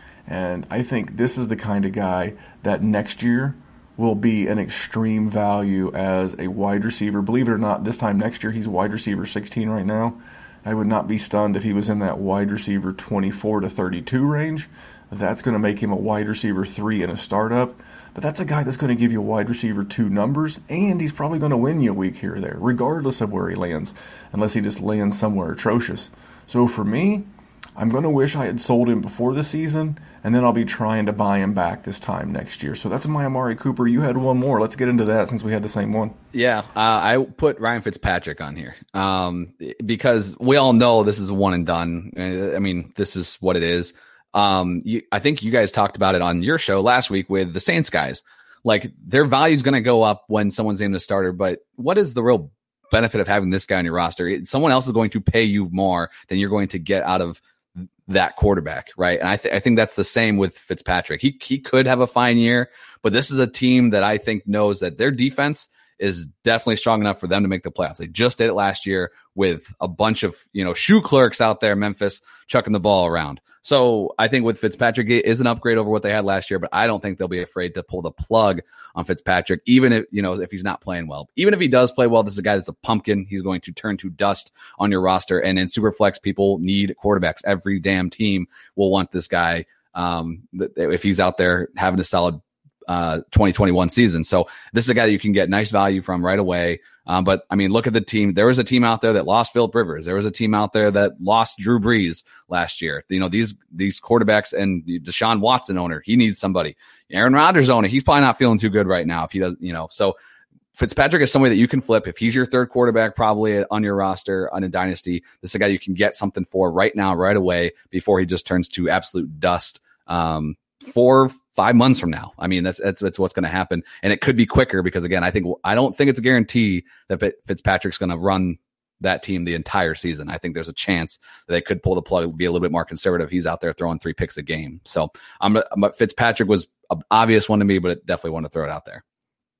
And I think this is the kind of guy that next year will be an extreme value as a wide receiver. Believe it or not, this time next year he's wide receiver sixteen right now. I would not be stunned if he was in that wide receiver twenty-four to thirty-two range. That's going to make him a wide receiver three in a startup. But that's a guy that's going to give you a wide receiver two numbers, and he's probably going to win you a week here or there, regardless of where he lands, unless he just lands somewhere atrocious. So for me, I'm going to wish I had sold him before the season, and then I'll be trying to buy him back this time next year. So that's my Amari Cooper. You had one more. Let's get into that since we had the same one. Yeah, uh, I put Ryan Fitzpatrick on here um, because we all know this is a one and done. I mean, this is what it is. Um, you, I think you guys talked about it on your show last week with the Saints guys. Like, their value is going to go up when someone's named a starter, but what is the real benefit of having this guy on your roster? Someone else is going to pay you more than you're going to get out of that quarterback, right? And I, th- I think that's the same with Fitzpatrick. He he could have a fine year, but this is a team that I think knows that their defense is definitely strong enough for them to make the playoffs. They just did it last year with a bunch of, you know, shoe clerks out there, Memphis, chucking the ball around. So I think with Fitzpatrick, it is an upgrade over what they had last year, but I don't think they'll be afraid to pull the plug on Fitzpatrick, even if, you know, if he's not playing well. Even if he does play well, this is a guy that's a pumpkin. He's going to turn to dust on your roster. And in Superflex, people need quarterbacks. Every damn team will want this guy um, if he's out there having a solid uh, twenty twenty-one season. So this is a guy that you can get nice value from right away. Um, but I mean, look at the team. There was a team out there that lost Phillip Rivers. There was a team out there that lost Drew Brees last year. You know, these, these quarterbacks, and Deshaun Watson owner, he needs somebody. Aaron Rodgers owner, he's probably not feeling too good right now if he does, you know, so Fitzpatrick is somebody that you can flip. If he's your third quarterback, probably on your roster on a dynasty, this is a guy you can get something for right now, right away, before he just turns to absolute dust. Um, four, five months from now. I mean, that's, that's, that's what's going to happen. And it could be quicker because, again, I think, I don't think it's a guarantee that Fitzpatrick's going to run that team the entire season. I think there's a chance that they could pull the plug, be a little bit more conservative. He's out there throwing three picks a game. So I'm, I'm Fitzpatrick was an obvious one to me, but it definitely want to throw it out there.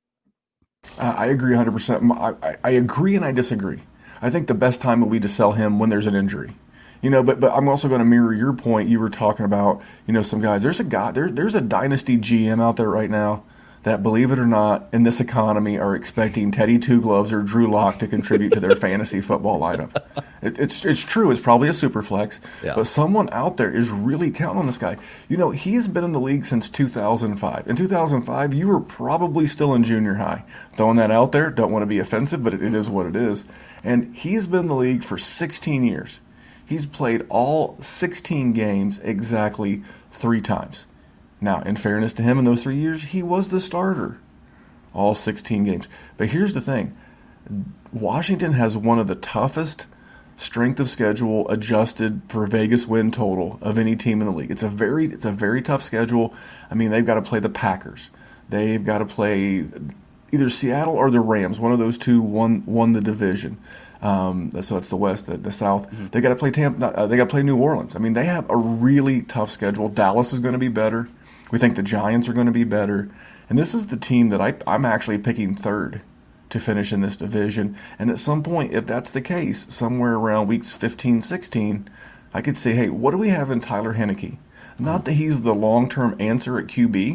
Uh, I agree one hundred percent. I, I, I agree and I disagree. I think the best time will be to sell him when there's an injury. You know, but but I'm also going to mirror your point. You were talking about, you know, some guys. There's a guy, there, there's a dynasty G M out there right now that, believe it or not, in this economy are expecting Teddy Two Gloves or Drew Lock to contribute to their fantasy football lineup. It, it's it's true. It's probably a super flex. Yeah. But someone out there is really counting on this guy. You know, he's been in the league since two thousand five. In two thousand five, you were probably still in junior high. Throwing that out there, don't want to be offensive, but it, it is what it is. And he's been in the league for sixteen years. He's played all sixteen games exactly three times. Now, in fairness to him, in those three years, he was the starter all sixteen games. But here's the thing. Washington has one of the toughest strength of schedule adjusted for Vegas win total of any team in the league. It's a very it's a very tough schedule. I mean, they've got to play the Packers. They've got to play either Seattle or the Rams. One of those two won, won the division. Um, so that's the West, the, the South. Mm-hmm. They got to play Tampa. Uh, they got to play New Orleans. I mean, they have a really tough schedule. Dallas is going to be better. We think the Giants are going to be better. And this is the team that I, I'm actually picking third to finish in this division. And at some point, if that's the case, somewhere around weeks fifteen, sixteen, I could say, hey, what do we have in Tyler Heineke? Not that he's the long-term answer at Q B,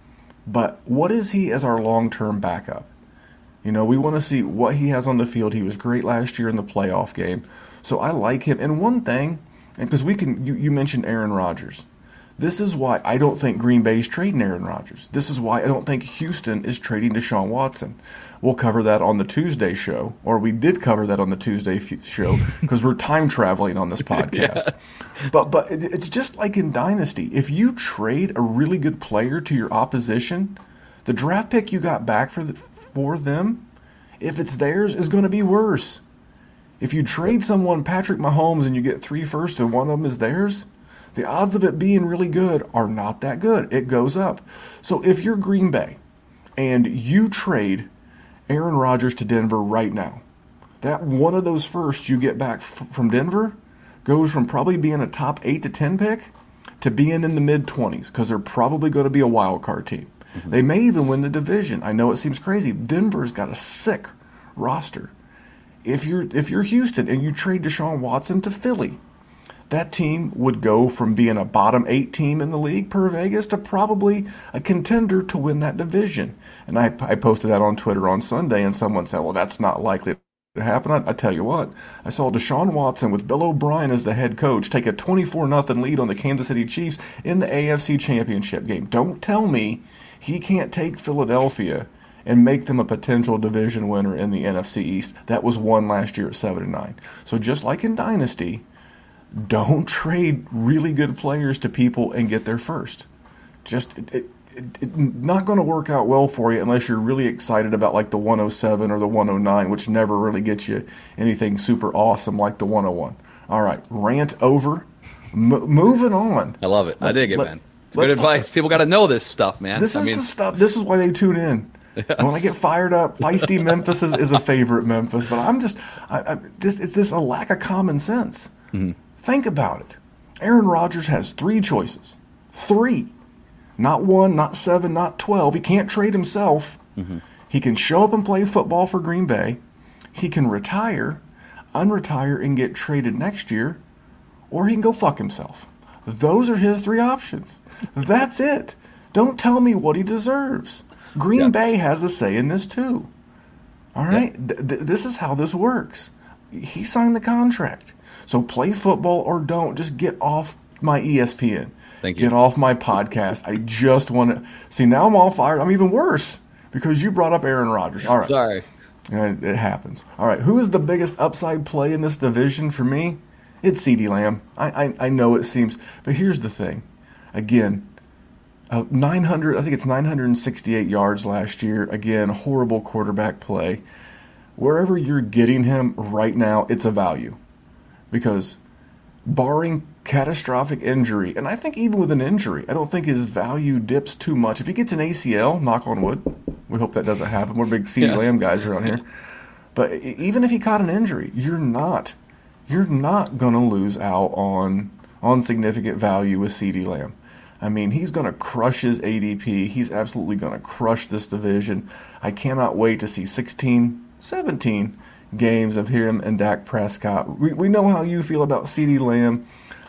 but what is he as our long-term backup? You know, we want to see what he has on the field. He was great last year in the playoff game. So I like him. And one thing, and because we can, you, you mentioned Aaron Rodgers. This is why I don't think Green Bay's trading Aaron Rodgers. This is why I don't think Houston is trading Deshaun Watson. We'll cover that on the Tuesday show, or we did cover that on the Tuesday f- show because we're time traveling on this podcast. Yes. But but it, it's just like in Dynasty. If you trade a really good player to your opposition, the draft pick you got back for the, for them, if it's theirs, is going to be worse. If you trade someone Patrick Mahomes and you get three firsts and one of them is theirs, the odds of it being really good are not that good. It goes up. So if you're Green Bay and you trade Aaron Rodgers to Denver right now, that one of those firsts you get back f- from Denver goes from probably being a top eight to ten pick to being in the mid-twenties because they're probably going to be a wild card team. Mm-hmm. They may even win the division. I know it seems crazy. Denver's got a sick roster. If you're if you're Houston and you trade Deshaun Watson to Philly, that team would go from being a bottom eight team in the league per Vegas to probably a contender to win that division. And I, I posted that on Twitter on Sunday, and someone said, well, that's not likely to happen. I, I tell you what, I saw Deshaun Watson with Bill O'Brien as the head coach take a twenty-four nothing lead on the Kansas City Chiefs in the A F C Championship game. Don't tell me he can't take Philadelphia and make them a potential division winner in the N F C East. That was won last year at seven and nine. So just like in Dynasty, don't trade really good players to people and get there first. Just it, it, it, it not going to work out well for you unless you're really excited about like the one oh seven or the one oh nine, which never really gets you anything super awesome like the one oh one. All right, rant over. M- moving on. I love it. Let, I dig it, let, man. It's good advice. Talk. People got to know this stuff, man. This I is mean, the stuff. This is why they tune in. Yes. And when I get fired up, feisty Memphis is, is a favorite Memphis, but I'm just, I, I, this, it's just a lack of common sense. Mm-hmm. Think about it. Aaron Rodgers has three choices. Three. Not one, not seven, not twelve. He can't trade himself. Mm-hmm. He can show up and play football for Green Bay. He can retire, unretire, and get traded next year, or he can go fuck himself. Those are his three options. That's it. Don't tell me what he deserves. Green yep. Bay has a say in this too. All right? Yep. Th- th- this is how this works. He signed the contract. So play football or don't. Just get off my E S P N. Thank you. Get off my podcast. I just want to see. Now I'm all fired. I'm even worse because you brought up Aaron Rodgers. All right. Sorry. It, it happens. All right. Who is the biggest upside play in this division for me? It's CeeDee Lamb. I, I I know it seems, but here's the thing. Again, uh, nine hundred. I think it's nine hundred sixty-eight yards last year. Again, horrible quarterback play. Wherever you're getting him right now, it's a value. Because barring catastrophic injury, and I think even with an injury, I don't think his value dips too much. If he gets an A C L, knock on wood, we hope that doesn't happen. We're big CeeDee yes. Lamb guys around here. But even if he caught an injury, you're not you're not going to lose out on on significant value with CeeDee Lamb. I mean, he's going to crush his A D P. He's absolutely going to crush this division. I cannot wait to see sixteen, seventeen games of him and Dak Prescott. We we know how you feel about CeeDee Lamb.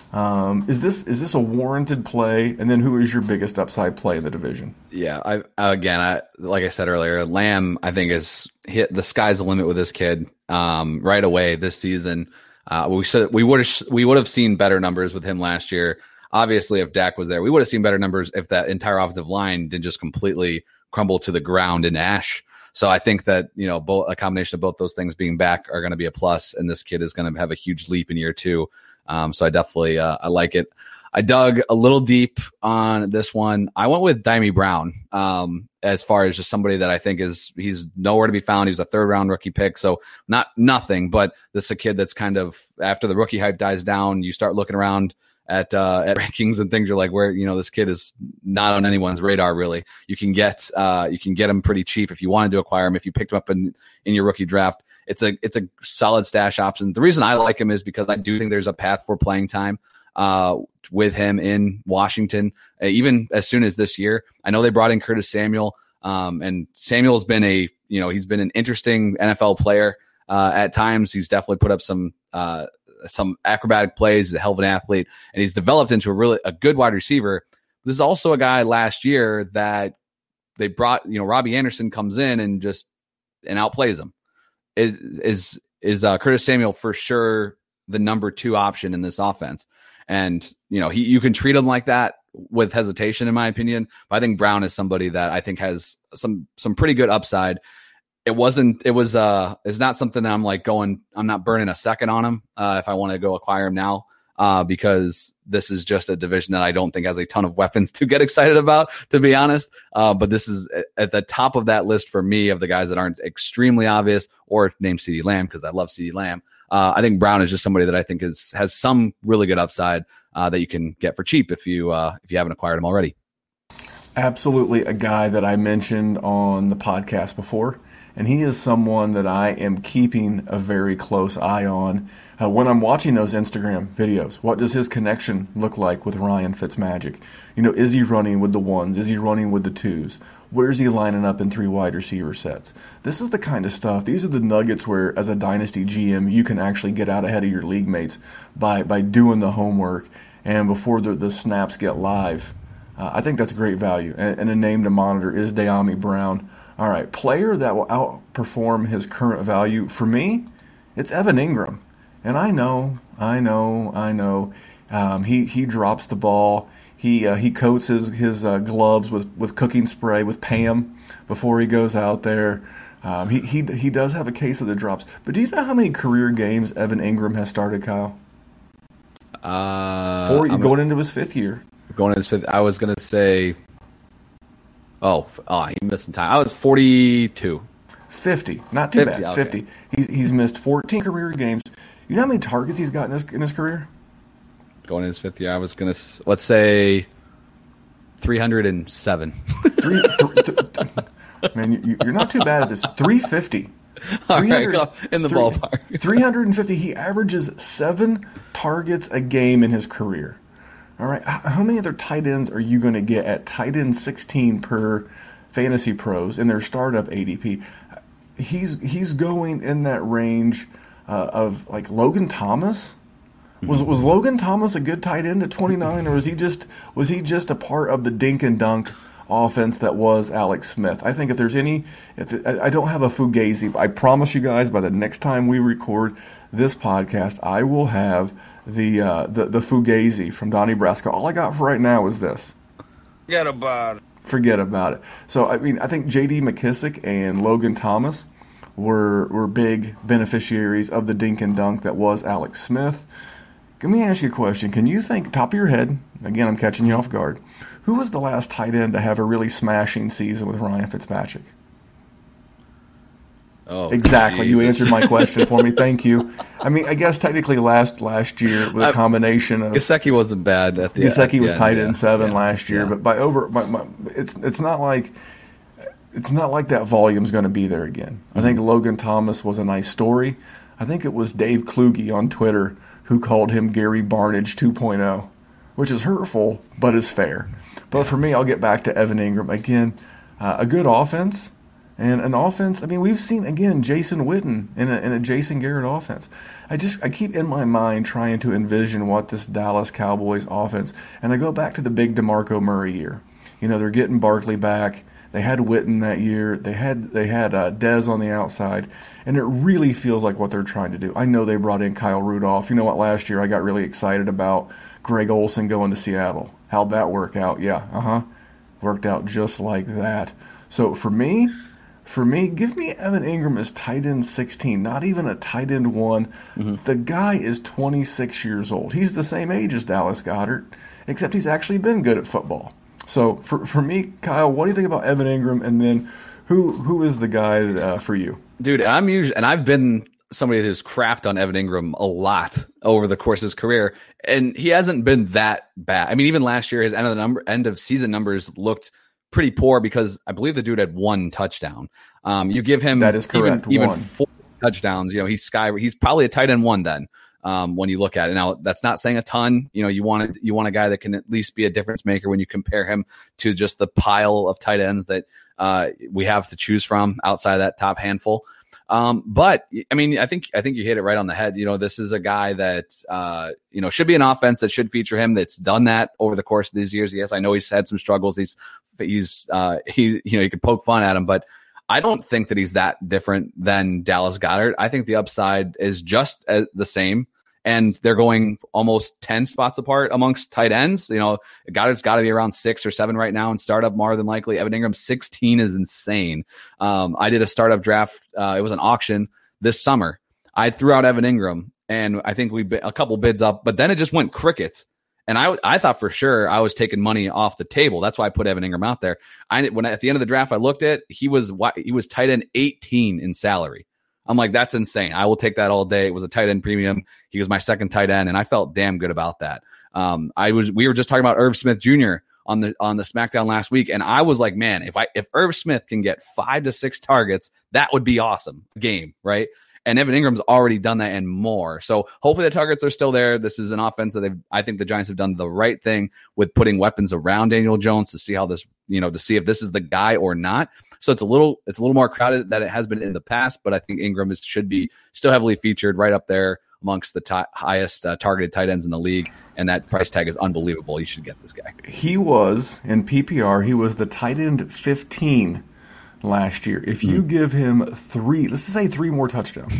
Um, is this is this a warranted play? And then who is your biggest upside play in the division? Yeah, I again, I like I said earlier, Lamb I think is hit the sky's the limit with this kid um, right away this season. Uh, we said we would have we would have seen better numbers with him last year. Obviously, if Dak was there, we would have seen better numbers if that entire offensive line didn't just completely crumble to the ground in ash. So I think that, you know, both a combination of both those things being back are going to be a plus, and this kid is going to have a huge leap in year two. Um, so I definitely uh, I like it. I dug a little deep on this one. I went with Dyami Brown um, as far as just somebody that I think is he's nowhere to be found. He's a third round rookie pick, so not nothing, but this is a kid that's kind of after the rookie hype dies down, you start looking around at uh, at rankings and things. You're like, where you know this kid is not on anyone's radar really. You can get uh, you can get him pretty cheap if you wanted to acquire him. If you picked him up in in your rookie draft. it's a it's a solid stash option. The reason I like him is because I do think there's a path for playing time uh, with him in Washington, uh, even as soon as this year. I know they brought in Curtis Samuel, um, and Samuel's been a you know he's been an interesting N F L player uh, at times. He's definitely put up some uh, some acrobatic plays. He's a hell of an athlete, and he's developed into a really a good wide receiver. This is also a guy last year that they brought, you know, Robbie Anderson comes in and just and outplays him. Is is is uh, Curtis Samuel for sure the number two option in this offense? And you know, he you can treat him like that with hesitation, in my opinion. But I think Brown is somebody that I think has some some pretty good upside. It wasn't. It was. Uh, it's not something that I'm like going. I'm not burning a second on him uh, if I want to go acquire him now. Uh, because this is just a division that I don't think has a ton of weapons to get excited about, to be honest. Uh, but this is at the top of that list for me of the guys that aren't extremely obvious, or named CeeDee Lamb, because I love CeeDee Lamb. Uh, I think Brown is just somebody that I think is has some really good upside uh, that you can get for cheap if you uh, if you haven't acquired him already. Absolutely, a guy that I mentioned on the podcast before, and he is someone that I am keeping a very close eye on. Uh, when I'm watching those Instagram videos, what does his connection look like with Ryan Fitzmagic? You know, is he running with the ones? Is he running with the twos? Where's he lining up in three wide receiver sets? This is the kind of stuff. These are the nuggets where, as a dynasty G M, you can actually get out ahead of your league mates by by doing the homework and before the, the snaps get live. Uh, I think that's great value. And, and a name to monitor is Dyami Brown. All right, player that will outperform his current value, for me, it's Evan Ingram. And I know, I know, I know, um, he, he drops the ball. He uh, he coats his, his uh, gloves with, with cooking spray, with Pam, before he goes out there. Um, he, he he does have a case of the drops. But do you know how many career games Evan Ingram has started, Kyle? Uh, Four, I'm going into his fifth year. Going into his fifth, I was going to say, oh, oh, he missed some time. I was forty-two. fifty, not too fifty, bad, okay. fifty. He's, he's missed fourteen career games. You know how many targets he's got in his, in his career? Going in his fifth year, I was going to, let's say, three hundred seven. Three, th- th- th- man, you, you're not too bad at this. three fifty. All right, go in the three, ballpark. three hundred fifty. He averages seven targets a game in his career. All right, how many other tight ends are you going to get at tight end sixteen per Fantasy Pros in their startup A D P? He's he's going in that range uh, of like Logan Thomas. Was was Logan Thomas a good tight end at twenty-nine, or was he just was he just a part of the dink and dunk offense that was Alex Smith? I think if there's any, if it, I don't have a Fugazi, but I promise you guys by the next time we record this podcast, I will have the uh, the the Fugazi from Donnie Brasco. All I got for right now is this. Forget about it. Forget about it. So I mean, I think J D McKissick and Logan Thomas were were big beneficiaries of the dink and dunk that was Alex Smith. Let me ask you a question. Can you think, top of your head, again, I'm catching you off guard, who was the last tight end to have a really smashing season with Ryan Fitzpatrick? Oh, exactly. Jesus. You answered my question for me. Thank you. I mean, I guess technically last last year with a combination of Gesicki wasn't bad at the Gesicki at the was end, tight yeah. end seven yeah. last year, yeah. but by over, by, by, it's it's not like it's not like that volume's going to be there again. Mm-hmm. I think Logan Thomas was a nice story. I think it was Dave Kluge on Twitter who called him Gary Barnage two point oh, which is hurtful, but is fair. But for me, I'll get back to Evan Ingram. Again, uh, a good offense, and an offense, I mean, we've seen, again, Jason Witten in a, in a Jason Garrett offense. I just, I keep in my mind trying to envision what this Dallas Cowboys offense, and I go back to the big DeMarco Murray year. You know, they're getting Barkley back. They had Witten that year. They had they had uh, Dez on the outside, and it really feels like what they're trying to do. I know they brought in Kyle Rudolph. You know what? Last year I got really excited about Greg Olsen going to Seattle. How'd that work out? Yeah, uh huh, worked out just like that. So for me, for me, give me Evan Ingram as tight end sixteen, not even a tight end one. Mm-hmm. The guy is twenty-six years old. He's the same age as Dallas Goedert, except he's actually been good at football. So for for me, Kyle, what do you think about Evan Ingram? And then who who is the guy uh, for you? Dude, I'm usually, and I've been somebody who's crapped on Evan Ingram a lot over the course of his career, and he hasn't been that bad. I mean, even last year, his end of the number, end of season numbers looked pretty poor because I believe the dude had one touchdown. Um, you give him that is correct. Even, even one. four, touchdowns. You know, he's sky. He's probably a tight end one then. Um, when you look at it now, that's not saying a ton. You know, you want to, you want a guy that can at least be a difference maker when you compare him to just the pile of tight ends that uh, we have to choose from outside of that top handful. Um, but I mean, I think, I think you hit it right on the head. You know, this is a guy that, uh, you know, should be an offense that should feature him. That's done that over the course of these years. Yes, I know he's had some struggles. He's, he's, uh, he, you know, you could poke fun at him, but I don't think that he's that different than Dallas Goedert. I think the upside is just uh, the same. And they're going almost ten spots apart amongst tight ends. You know, Goddard's got to be around six or seven right now, and startup more than likely. Evan Ingram, sixteen is insane. Um, I did a startup draft. Uh, it was an auction this summer. I threw out Evan Ingram, and I think we bid a couple bids up, but then it just went crickets. And I, I thought for sure I was taking money off the table. That's why I put Evan Ingram out there. I when at the end of the draft I looked at, he was he was tight end eighteen in salary. I'm like, that's insane. I will take that all day. It was a tight end premium. He was my second tight end, and I felt damn good about that. Um, I was. We were just talking about Irv Smith Junior on the on the SmackDown last week, and I was like, man, if I if Irv Smith can get five to six targets, that would be awesome game, right? And Evan Ingram's already done that and more. So hopefully the targets are still there. This is an offense that they've, I think the Giants have done the right thing with putting weapons around Daniel Jones to see how this, you know, to see if this is the guy or not. So it's a little, it's a little more crowded than it has been in the past, but I think Ingram is, should be still heavily featured right up there amongst the t- highest uh, targeted tight ends in the league. And that price tag is unbelievable. You should get this guy. He was in P P R. He was the tight end fifteen last year. If you mm-hmm. give him three, let's just say three more touchdowns,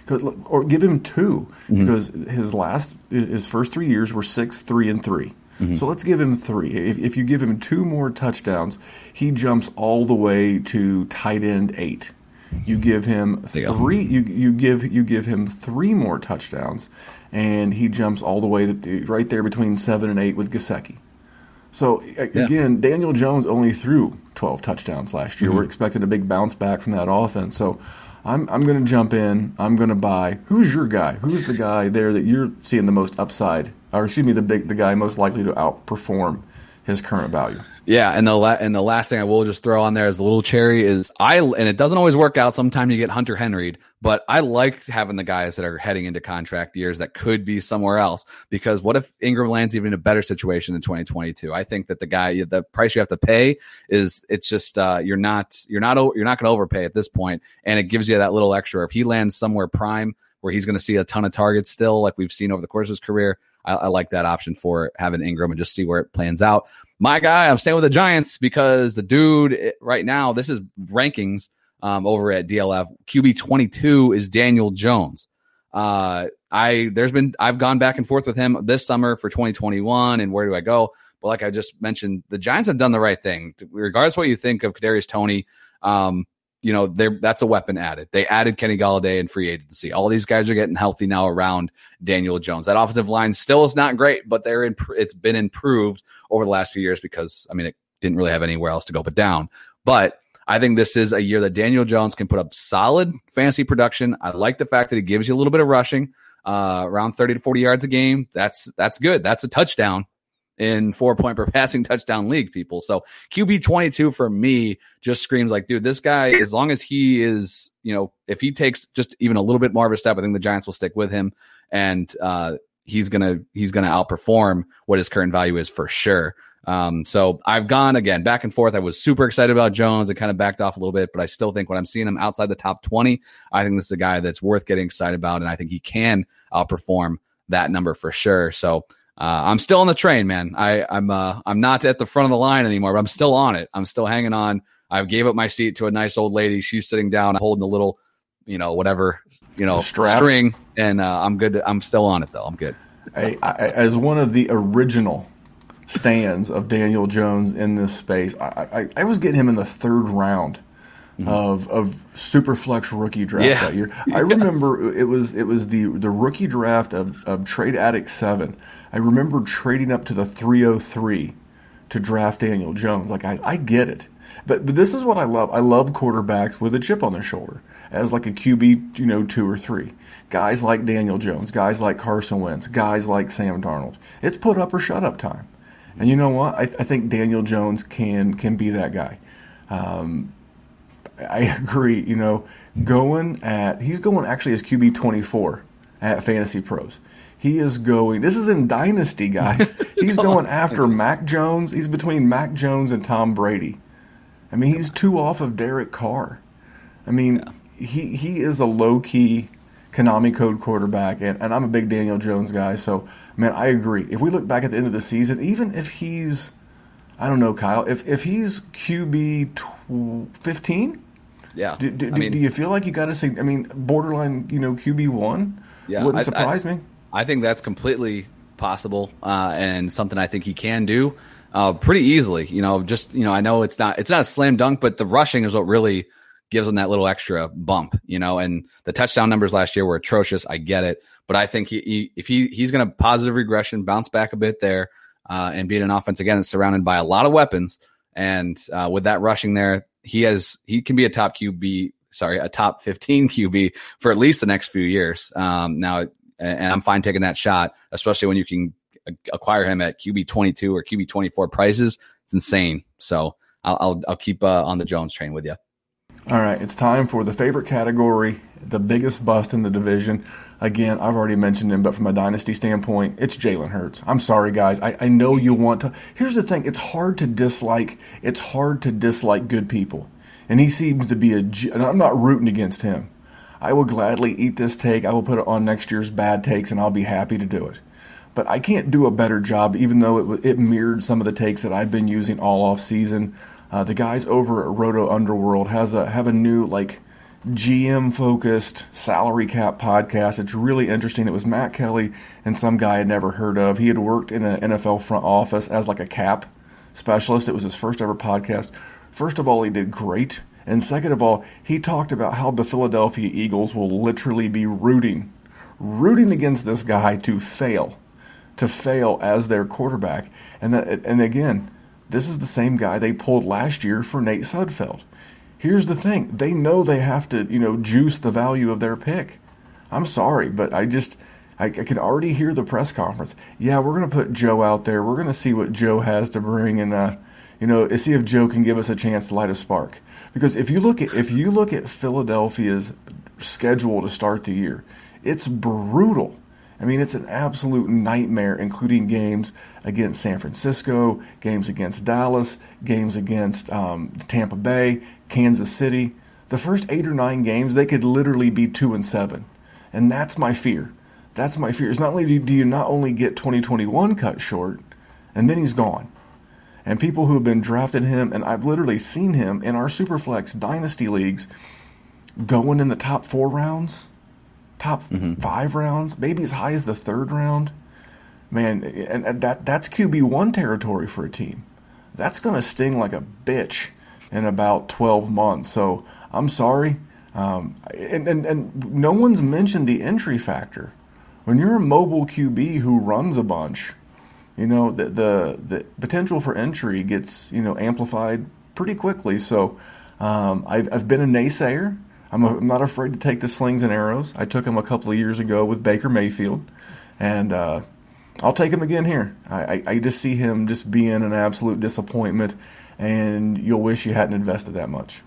or give him two, mm-hmm. because his last, his first three years were six, three, and three. Mm-hmm. So let's give him three. If, if you give him two more touchdowns, he jumps all the way to tight end eight. You give him three. You you give you give him three more touchdowns, and he jumps all the way to, right there between seven and eight with Gesicki. So, again, yeah. Daniel Jones only threw twelve touchdowns last year. Mm-hmm. We're expecting a big bounce back from that offense. So, I'm I'm going to jump in. I'm going to buy. Who's your guy? Who's the guy there that you're seeing the most upside? Or, excuse me, the big the guy most likely to outperform his current value? Yeah, and the la- and the last thing I will just throw on there as a little cherry is I and it doesn't always work out. Sometimes you get Hunter Henry'd, but I like having the guys that are heading into contract years that could be somewhere else. Because what if Ingram lands even in a better situation in twenty twenty-two? I think that the guy, the price you have to pay is it's just uh, you're not you're not you're not going to overpay at this point, and it gives you that little extra. If he lands somewhere prime where he's going to see a ton of targets still, like we've seen over the course of his career, I, I like that option for having Ingram and just see where it plans out. My guy, I'm staying with the Giants because the dude right now, this is rankings um, over at D L F. Q B twenty-two is Daniel Jones. Uh, I there's been I've gone back and forth with him this summer for twenty twenty-one, and where do I go? But like I just mentioned, the Giants have done the right thing. Regardless of what you think of Kadarius Toney, um, you know, that's a weapon added. They added Kenny Golladay in free agency. All these guys are getting healthy now around Daniel Jones. That offensive line still is not great, but they're in, it's been improved over the last few years because, I mean, it didn't really have anywhere else to go but down. But I think this is a year that Daniel Jones can put up solid fantasy production. I like the fact that he gives you a little bit of rushing, uh, around thirty to forty yards a game. That's that's good. That's a touchdown in four-point per passing touchdown league, people. So Q B twenty-two for me just screams like, dude, this guy, as long as he is, you know, if he takes just even a little bit more of a step, I think the Giants will stick with him, and uh, he's gonna he's gonna outperform what his current value is for sure. Um, so I've gone again back and forth. I was super excited about Jones and kind of backed off a little bit, but I still think when I'm seeing him outside the top twenty, I think this is a guy that's worth getting excited about, and I think he can outperform that number for sure. So. Uh, I'm still on the train, man. I, I'm uh, I'm not at the front of the line anymore, but I'm still on it. I'm still hanging on. I gave up my seat to a nice old lady. She's sitting down, holding a little, you know, whatever, you know, Strap. string, and uh, I'm good. To, I'm still on it though. I'm good. I, I, as one of the original stands of Daniel Jones in this space, I, I, I was getting him in the third round. Mm-hmm. Of of Superflex rookie draft yeah. that year. I yes. remember it was it was the the rookie draft of, of Trade Addict seven. I remember trading up to the three oh three to draft Daniel Jones. Like I, I get it. But but this is what I love. I love quarterbacks with a chip on their shoulder as like a Q B, you know, two or three. Guys like Daniel Jones, guys like Carson Wentz, guys like Sam Darnold. It's put up or shut up time. And you know what? I, I think Daniel Jones can can be that guy. Um I agree. You know, going at he's going actually as Q B twenty-four at Fantasy Pros. He is going. This is in Dynasty, guys. He's going after Mac Jones. He's between Mac Jones and Tom Brady. I mean, he's two off of Derek Carr. I mean, yeah. he he is a low key Konami code quarterback, and, and I'm a big Daniel Jones guy. So, man, I agree. If we look back at the end of the season, even if he's, I don't know, Kyle, if if he's Q B fifteen, yeah, do, do, I mean, do you feel like you got to say? I mean, borderline, you know, Q B one, yeah, wouldn't I, surprise I, me. I think that's completely possible, uh, and something I think he can do uh, pretty easily. You know, just you know, I know it's not it's not a slam dunk, but the rushing is what really gives him that little extra bump. You know, and the touchdown numbers last year were atrocious. I get it, but I think he, he if he he's going to positive regression, bounce back a bit there, uh, and be an offense again that's surrounded by a lot of weapons, and uh, with that rushing there, he has he can be a top Q B. Sorry, a top fifteen Q B for at least the next few years. Um, now. And I'm fine taking that shot, especially when you can acquire him at Q B twenty-two or Q B twenty-four prices. It's insane. So I'll I'll, I'll keep uh, on the Jones train with you. All right, it's time for the favorite category, the biggest bust in the division. Again, I've already mentioned him, but from a dynasty standpoint, it's Jalen Hurts. I'm sorry, guys. I, I know you want to. Here's the thing. It's hard to dislike. It's hard to dislike good people. And he seems to be a, and I'm not rooting against him. I will gladly eat this take. I will put it on next year's bad takes, and I'll be happy to do it. But I can't do a better job, even though it, it mirrored some of the takes that I've been using all off season. Uh, the guys over at Roto Underworld has a have a new like G M focused salary cap podcast. It's really interesting. It was Matt Kelly and some guy I'd never heard of. He had worked in an N F L front office as like a cap specialist. It was his first ever podcast. First of all, he did great. And second of all, he talked about how the Philadelphia Eagles will literally be rooting, rooting against this guy to fail, to fail as their quarterback. And that, and again, this is the same guy they pulled last year for Nate Sudfeld. Here's the thing. They know they have to, you know, juice the value of their pick. I'm sorry, but I just, I, I can already hear the press conference. Yeah, we're going to put Joe out there. We're going to see what Joe has to bring and, uh, you know, see if Joe can give us a chance to light a spark. Because if you look at if you look at Philadelphia's schedule to start the year, it's brutal. I mean, it's an absolute nightmare, including games against San Francisco, games against Dallas, games against um, Tampa Bay, Kansas City. The first eight or nine games, they could literally be two and seven, and that's my fear. That's my fear. It's not only do you not only get twenty twenty-one cut short, and then he's gone. And people who have been drafted him, and I've literally seen him in our Superflex Dynasty Leagues going in the top four rounds, top mm-hmm. five rounds, maybe as high as the third round. Man, and, and that that's Q B one territory for a team. That's going to sting like a bitch in about twelve months. So I'm sorry. Um, and, and, and no one's mentioned the entry factor. When you're a mobile Q B who runs a bunch, you know, the, the the potential for entry gets, you know, amplified pretty quickly. So um, I've, I've been a naysayer. I'm, a, I'm not afraid to take the slings and arrows. I took him a couple of years ago with Baker Mayfield, and uh, I'll take him again here. I, I, I just see him just being an absolute disappointment, and you'll wish you hadn't invested that much.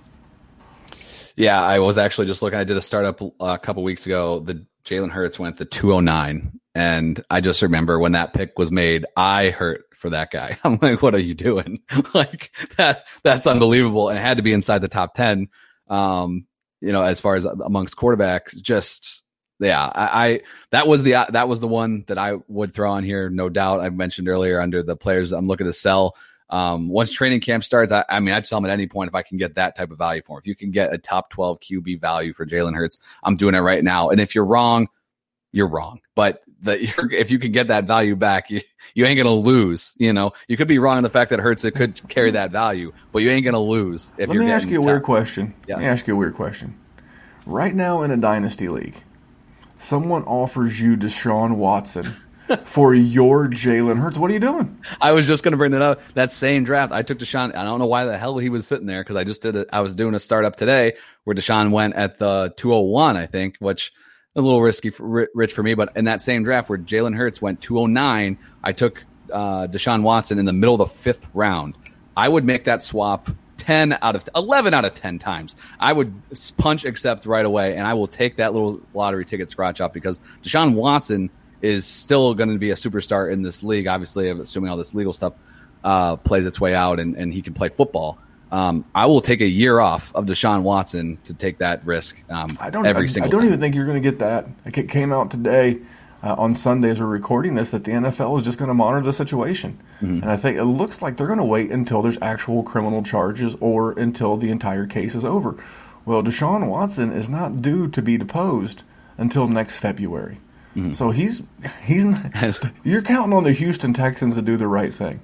Yeah, I was actually just looking. I did a startup a couple weeks ago. The Jalen Hurts went to two oh nine. And I just remember when that pick was made, I hurt for that guy. I'm like, what are you doing? Like that, that's unbelievable. And it had to be inside the top ten. Um, you know, as far as amongst quarterbacks, just, yeah, I, I, that was the, that was the one that I would throw on here. No doubt. I mentioned earlier under the players I'm looking to sell. Um, once training camp starts, I, I mean, I'd sell him at any point if I can get that type of value for him. If you can get a top twelve Q B value for Jalen Hurts, I'm doing it right now. And if you're wrong, you're wrong. But the, if you can get that value back, you, you ain't going to lose. You know, you could be wrong in the fact that Hurts, it could carry that value, but you ain't going to lose. If Let you're me ask you a top. weird question. Yeah. Let me ask you a weird question. Right now in a dynasty league, someone offers you Deshaun Watson for your Jalen Hurts. What are you doing? I was just going to bring that up. That same draft, I took Deshaun. I don't know why the hell he was sitting there because I just did it. I was doing a startup today where Deshaun went at the two oh one, I think, which a little risky, for, rich for me, but in that same draft where Jalen Hurts went two oh nine, I took uh, Deshaun Watson in the middle of the fifth round. I would make that swap ten out of eleven out of ten times, I would punch accept right away, and I will take that little lottery ticket scratch up because Deshaun Watson is still going to be a superstar in this league. Obviously, assuming all this legal stuff uh, plays its way out and, and he can play football. Um, I will take a year off of Deshaun Watson to take that risk. Um, I don't. Every I, single I don't time. even think you're going to get that. It came out today uh, on Sunday as we're recording this that the N F L is just going to monitor the situation, mm-hmm. and I think it looks like they're going to wait until there's actual criminal charges or until the entire case is over. Well, Deshaun Watson is not due to be deposed until next February, mm-hmm. so he's he's you're counting on the Houston Texans to do the right thing.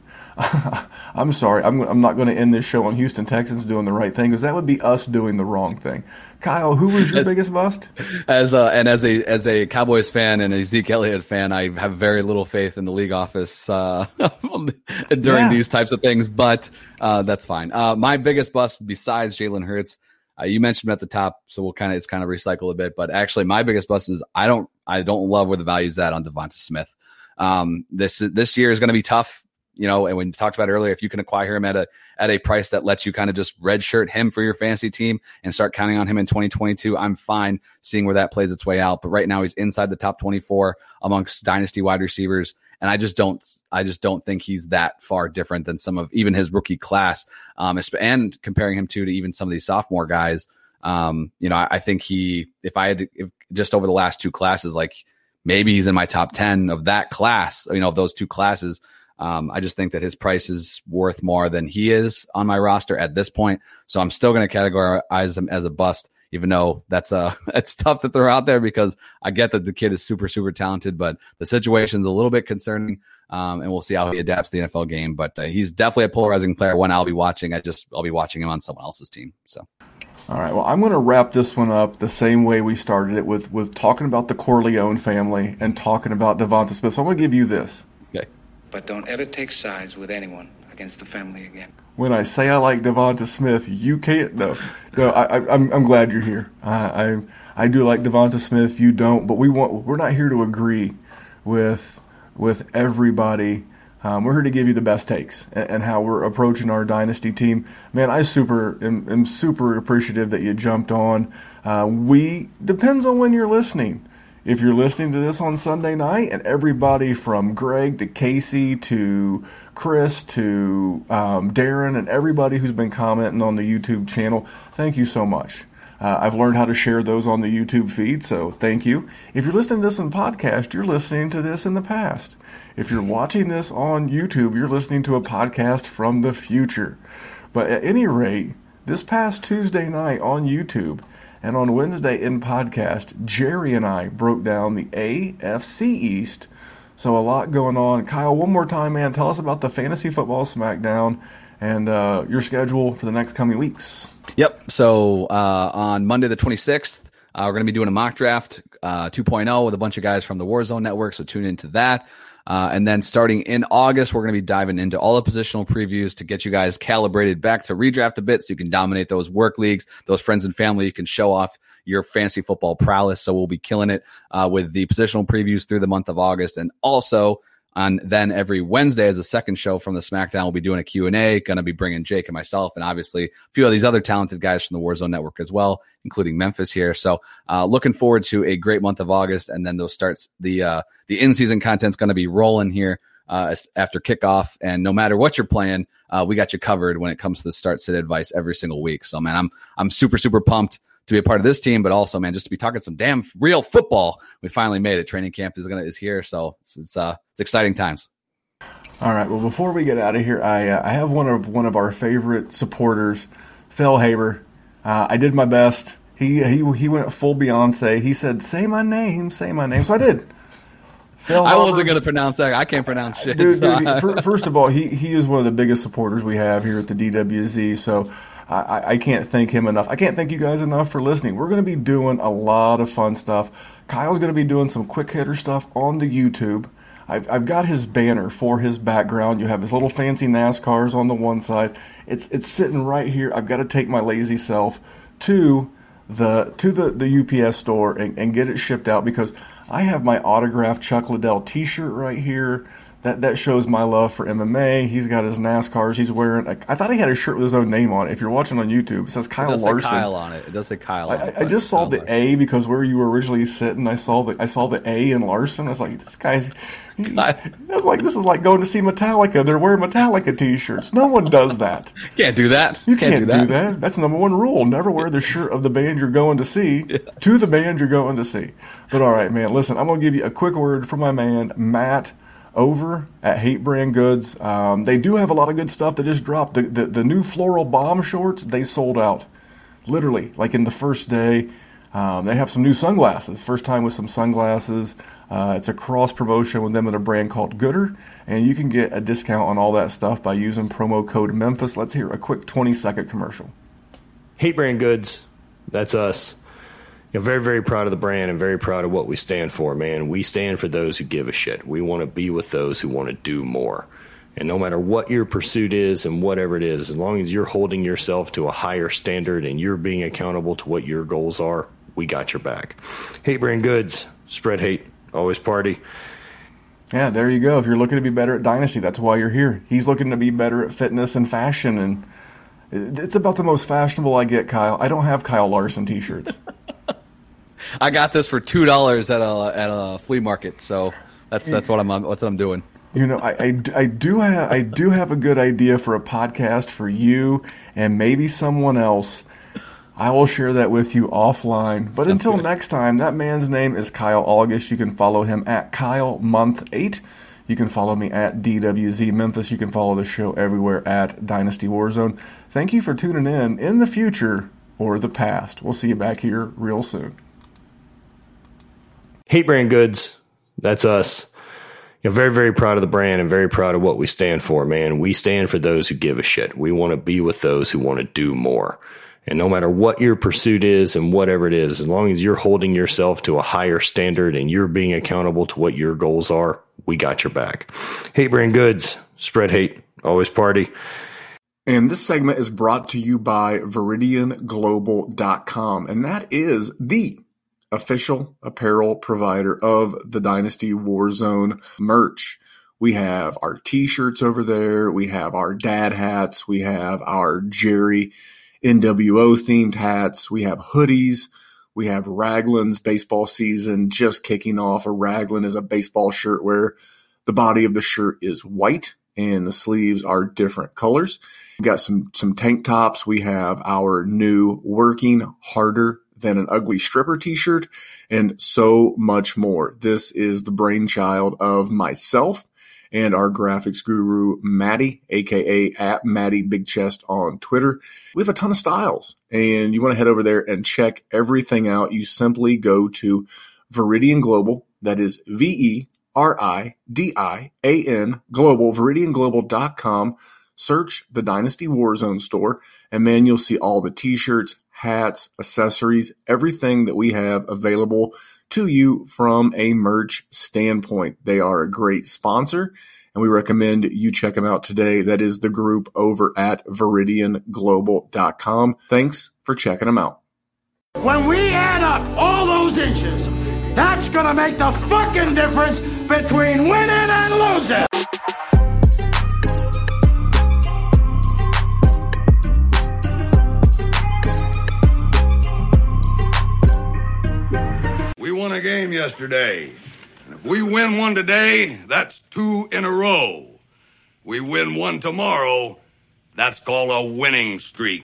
I'm sorry, I'm I'm not going to end this show on Houston Texans doing the right thing because that would be us doing the wrong thing. Kyle, who was your as, biggest bust? As a, and as a as a Cowboys fan and a Zeke Elliott fan, I have very little faith in the league office uh, during yeah. these types of things, but uh, that's fine. Uh, my biggest bust besides Jalen Hurts, uh, you mentioned him at the top, so we'll kind of it's kind of recycle a bit. But actually, my biggest bust is I don't I don't love where the value's at on Devonta Smith. Um, this this year is going to be tough. You know, and when you talked about earlier, if you can acquire him at a at a price that lets you kind of just redshirt him for your fantasy team and start counting on him in twenty twenty-two, I'm fine seeing where that plays its way out. But right now, he's inside the top twenty-four amongst dynasty wide receivers, and I just don't, I just don't think he's that far different than some of even his rookie class. Um, and comparing him to to even some of these sophomore guys, um, you know, I, I think he, if I had to, if just over the last two classes, like maybe he's in my top ten of that class, you know, of those two classes. Um, I just think that his price is worth more than he is on my roster at this point. So I'm still going to categorize him as a bust, even though that's uh it's tough to throw out there because I get that the kid is super, super talented, but the situation's a little bit concerning. Um, and we'll see how he adapts to the N F L game. But uh, he's definitely a polarizing player. One I'll be watching. I just I'll be watching him on someone else's team. So. All right. Well, I'm going to wrap this one up the same way we started it with with talking about the Corleone family and talking about Devonta Smith. So I'm going to give you this. Okay. But don't ever take sides with anyone against the family again. When I say I like Devonta Smith, you can't. No, no. I, I, I'm I'm glad you're here. I, I I do like Devonta Smith. You don't, but we want. We're not here to agree with with everybody. Um, we're here to give you the best takes and, and how we're approaching our dynasty team. Man, I super am, am super appreciative that you jumped on. Uh, we depends on when you're listening. If you're listening to this on Sunday night, and everybody from Greg to Casey to Chris to um, Darren and everybody who's been commenting on the YouTube channel, thank you so much. Uh, I've learned how to share those on the YouTube feed, so thank you. If you're listening to this on podcast, you're listening to this in the past. If you're watching this on YouTube, you're listening to a podcast from the future. But at any rate, this past Tuesday night on YouTube, and on Wednesday in podcast, Jerry and I broke down the A F C East. So a lot going on. Kyle, one more time, man, tell us about the Fantasy Football Smackdown and uh, your schedule for the next coming weeks. Yep. So uh, on Monday the twenty-sixth, uh, we're going to be doing a mock draft uh, two point oh with a bunch of guys from the Warzone Network, so tune into that. Uh, and then starting in August, we're going to be diving into all the positional previews to get you guys calibrated back to redraft a bit so you can dominate those work leagues, those friends and family. You can show off your fantasy football prowess. So we'll be killing it uh, with the positional previews through the month of August. And also on then every Wednesday as a second show from the SmackDown, we'll be doing a Q and A, going to be bringing Jake and myself and obviously a few of these other talented guys from the Warzone Network as well, including Memphis here. So uh, looking forward to a great month of August. And then those starts, the uh, the in-season content's going to be rolling here uh, after kickoff. And no matter what you're playing, uh, we got you covered when it comes to the start sit advice every single week. So, man, I'm I'm super, super pumped to be a part of this team, but also, man, just to be talking some damn real football. We finally made it. Training camp is gonna is here, so it's it's, uh, it's exciting times. All right. Well, before we get out of here, I uh, I have one of one of our favorite supporters, Phil Haber. Uh, I did my best. He he he went full Beyonce. He said, "Say my name, say my name." So I did. Phil I Haber, wasn't gonna pronounce that. I can't pronounce shit. Dude, so. dude, he, first of all, he he is one of the biggest supporters we have here at the D W Z. So. I, I can't thank him enough. I can't thank you guys enough for listening. We're going to be doing a lot of fun stuff. Kyle's going to be doing some quick hitter stuff on the YouTube. I've, I've got his banner for his background. You have his little fancy NASCARs on the one side. It's it's sitting right here. I've got to take my lazy self to the to the, the U P S store and, and get it shipped out because I have my autographed Chuck Liddell t-shirt right here. that, that shows my love for M M A. He's got his NASCARs. He's wearing, a, I thought he had a shirt with his own name on it. If you're watching on YouTube, it says Kyle it does Larson. Say Kyle on it. It does say Kyle on I, it. I just saw the Larson. A because where you were originally sitting, I saw the I saw the A in Larson. I was like, this guy's. He, I was like, this is like going to see Metallica. They're wearing Metallica T-shirts. No one does that. Can't do that. You can't, can't do, that. do that. That's the number one rule. Never wear the shirt of the band you're going to see yes. to the band you're going to see. But all right, man, listen, I'm going to give you a quick word from my man, Matt, over at Hate Brand Goods. Um, they do have a lot of good stuff that just dropped. The, the, the new floral bomb shorts, they sold out. Literally, like in the first day. Um, they have some new sunglasses. First time with some sunglasses. Uh, it's a cross promotion with them and a brand called Gooder, and you can get a discount on all that stuff by using promo code Memphis. Let's hear a quick twenty second commercial. Hate Brand Goods, that's us. You know, very, very proud of the brand and very proud of what we stand for, man. We stand for those who give a shit. We want to be with those who want to do more. And no matter what your pursuit is and whatever it is, as long as you're holding yourself to a higher standard and you're being accountable to what your goals are, we got your back. Hate Brand Goods, spread hate, always party. Yeah, there you go. If you're looking to be better at Dynasty, that's why you're here. He's looking to be better at fitness and fashion, and it's about the most fashionable I get, Kyle. I don't have Kyle Larson T-shirts. I got this for two dollars at a at a flea market, so that's that's what I'm that's what I'm doing. You know, I, I, I do have I do have a good idea for a podcast for you and maybe someone else. I will share that with you offline. But Sounds until good. next time, that man's name is Kyle August. You can follow him at Kyle Month eight. You can follow me at D W Z Memphis. You can follow the show everywhere at Dynasty Warzone. Thank you for tuning in in the future or the past. We'll see you back here real soon. Hate Brand Goods, that's us. You know, very, very proud of the brand and very proud of what we stand for, man. We stand for those who give a shit. We want to be with those who want to do more. And no matter what your pursuit is and whatever it is, as long as you're holding yourself to a higher standard and you're being accountable to what your goals are, we got your back. Hate Brand Goods, spread hate, always party. And this segment is brought to you by Veridian Global dot com, and that is the official apparel provider of the Dynasty Warzone merch. We have our T-shirts over there. We have our dad hats. We have our Jerry N W O themed hats. We have hoodies. We have Raglan's baseball season just kicking off. A Raglan is a baseball shirt where the body of the shirt is white and the sleeves are different colors. We've got some, some tank tops. We have our new Working Harder Than an Ugly Stripper t-shirt and so much more. This is the brainchild of myself and our graphics guru, Maddie, a k a at Maddie Big Chest on Twitter. We have a ton of styles, and you want to head over there and check everything out. You simply go to Veridian Global, that is V E R I D I A N, Global, Veridian Global dot com. Search the Dynasty Warzone store, and man, you'll see all the t-shirts, hats, accessories, everything that we have available to you from a merch standpoint. They are a great sponsor, and we recommend you check them out today. That is the group over at Veridian Global dot com. Thanks for checking them out. When we add up all those inches, that's gonna make the fucking difference between winning and losing. We won a game yesterday. And if we win one today, that's two in a row. We win one tomorrow, that's called a winning streak.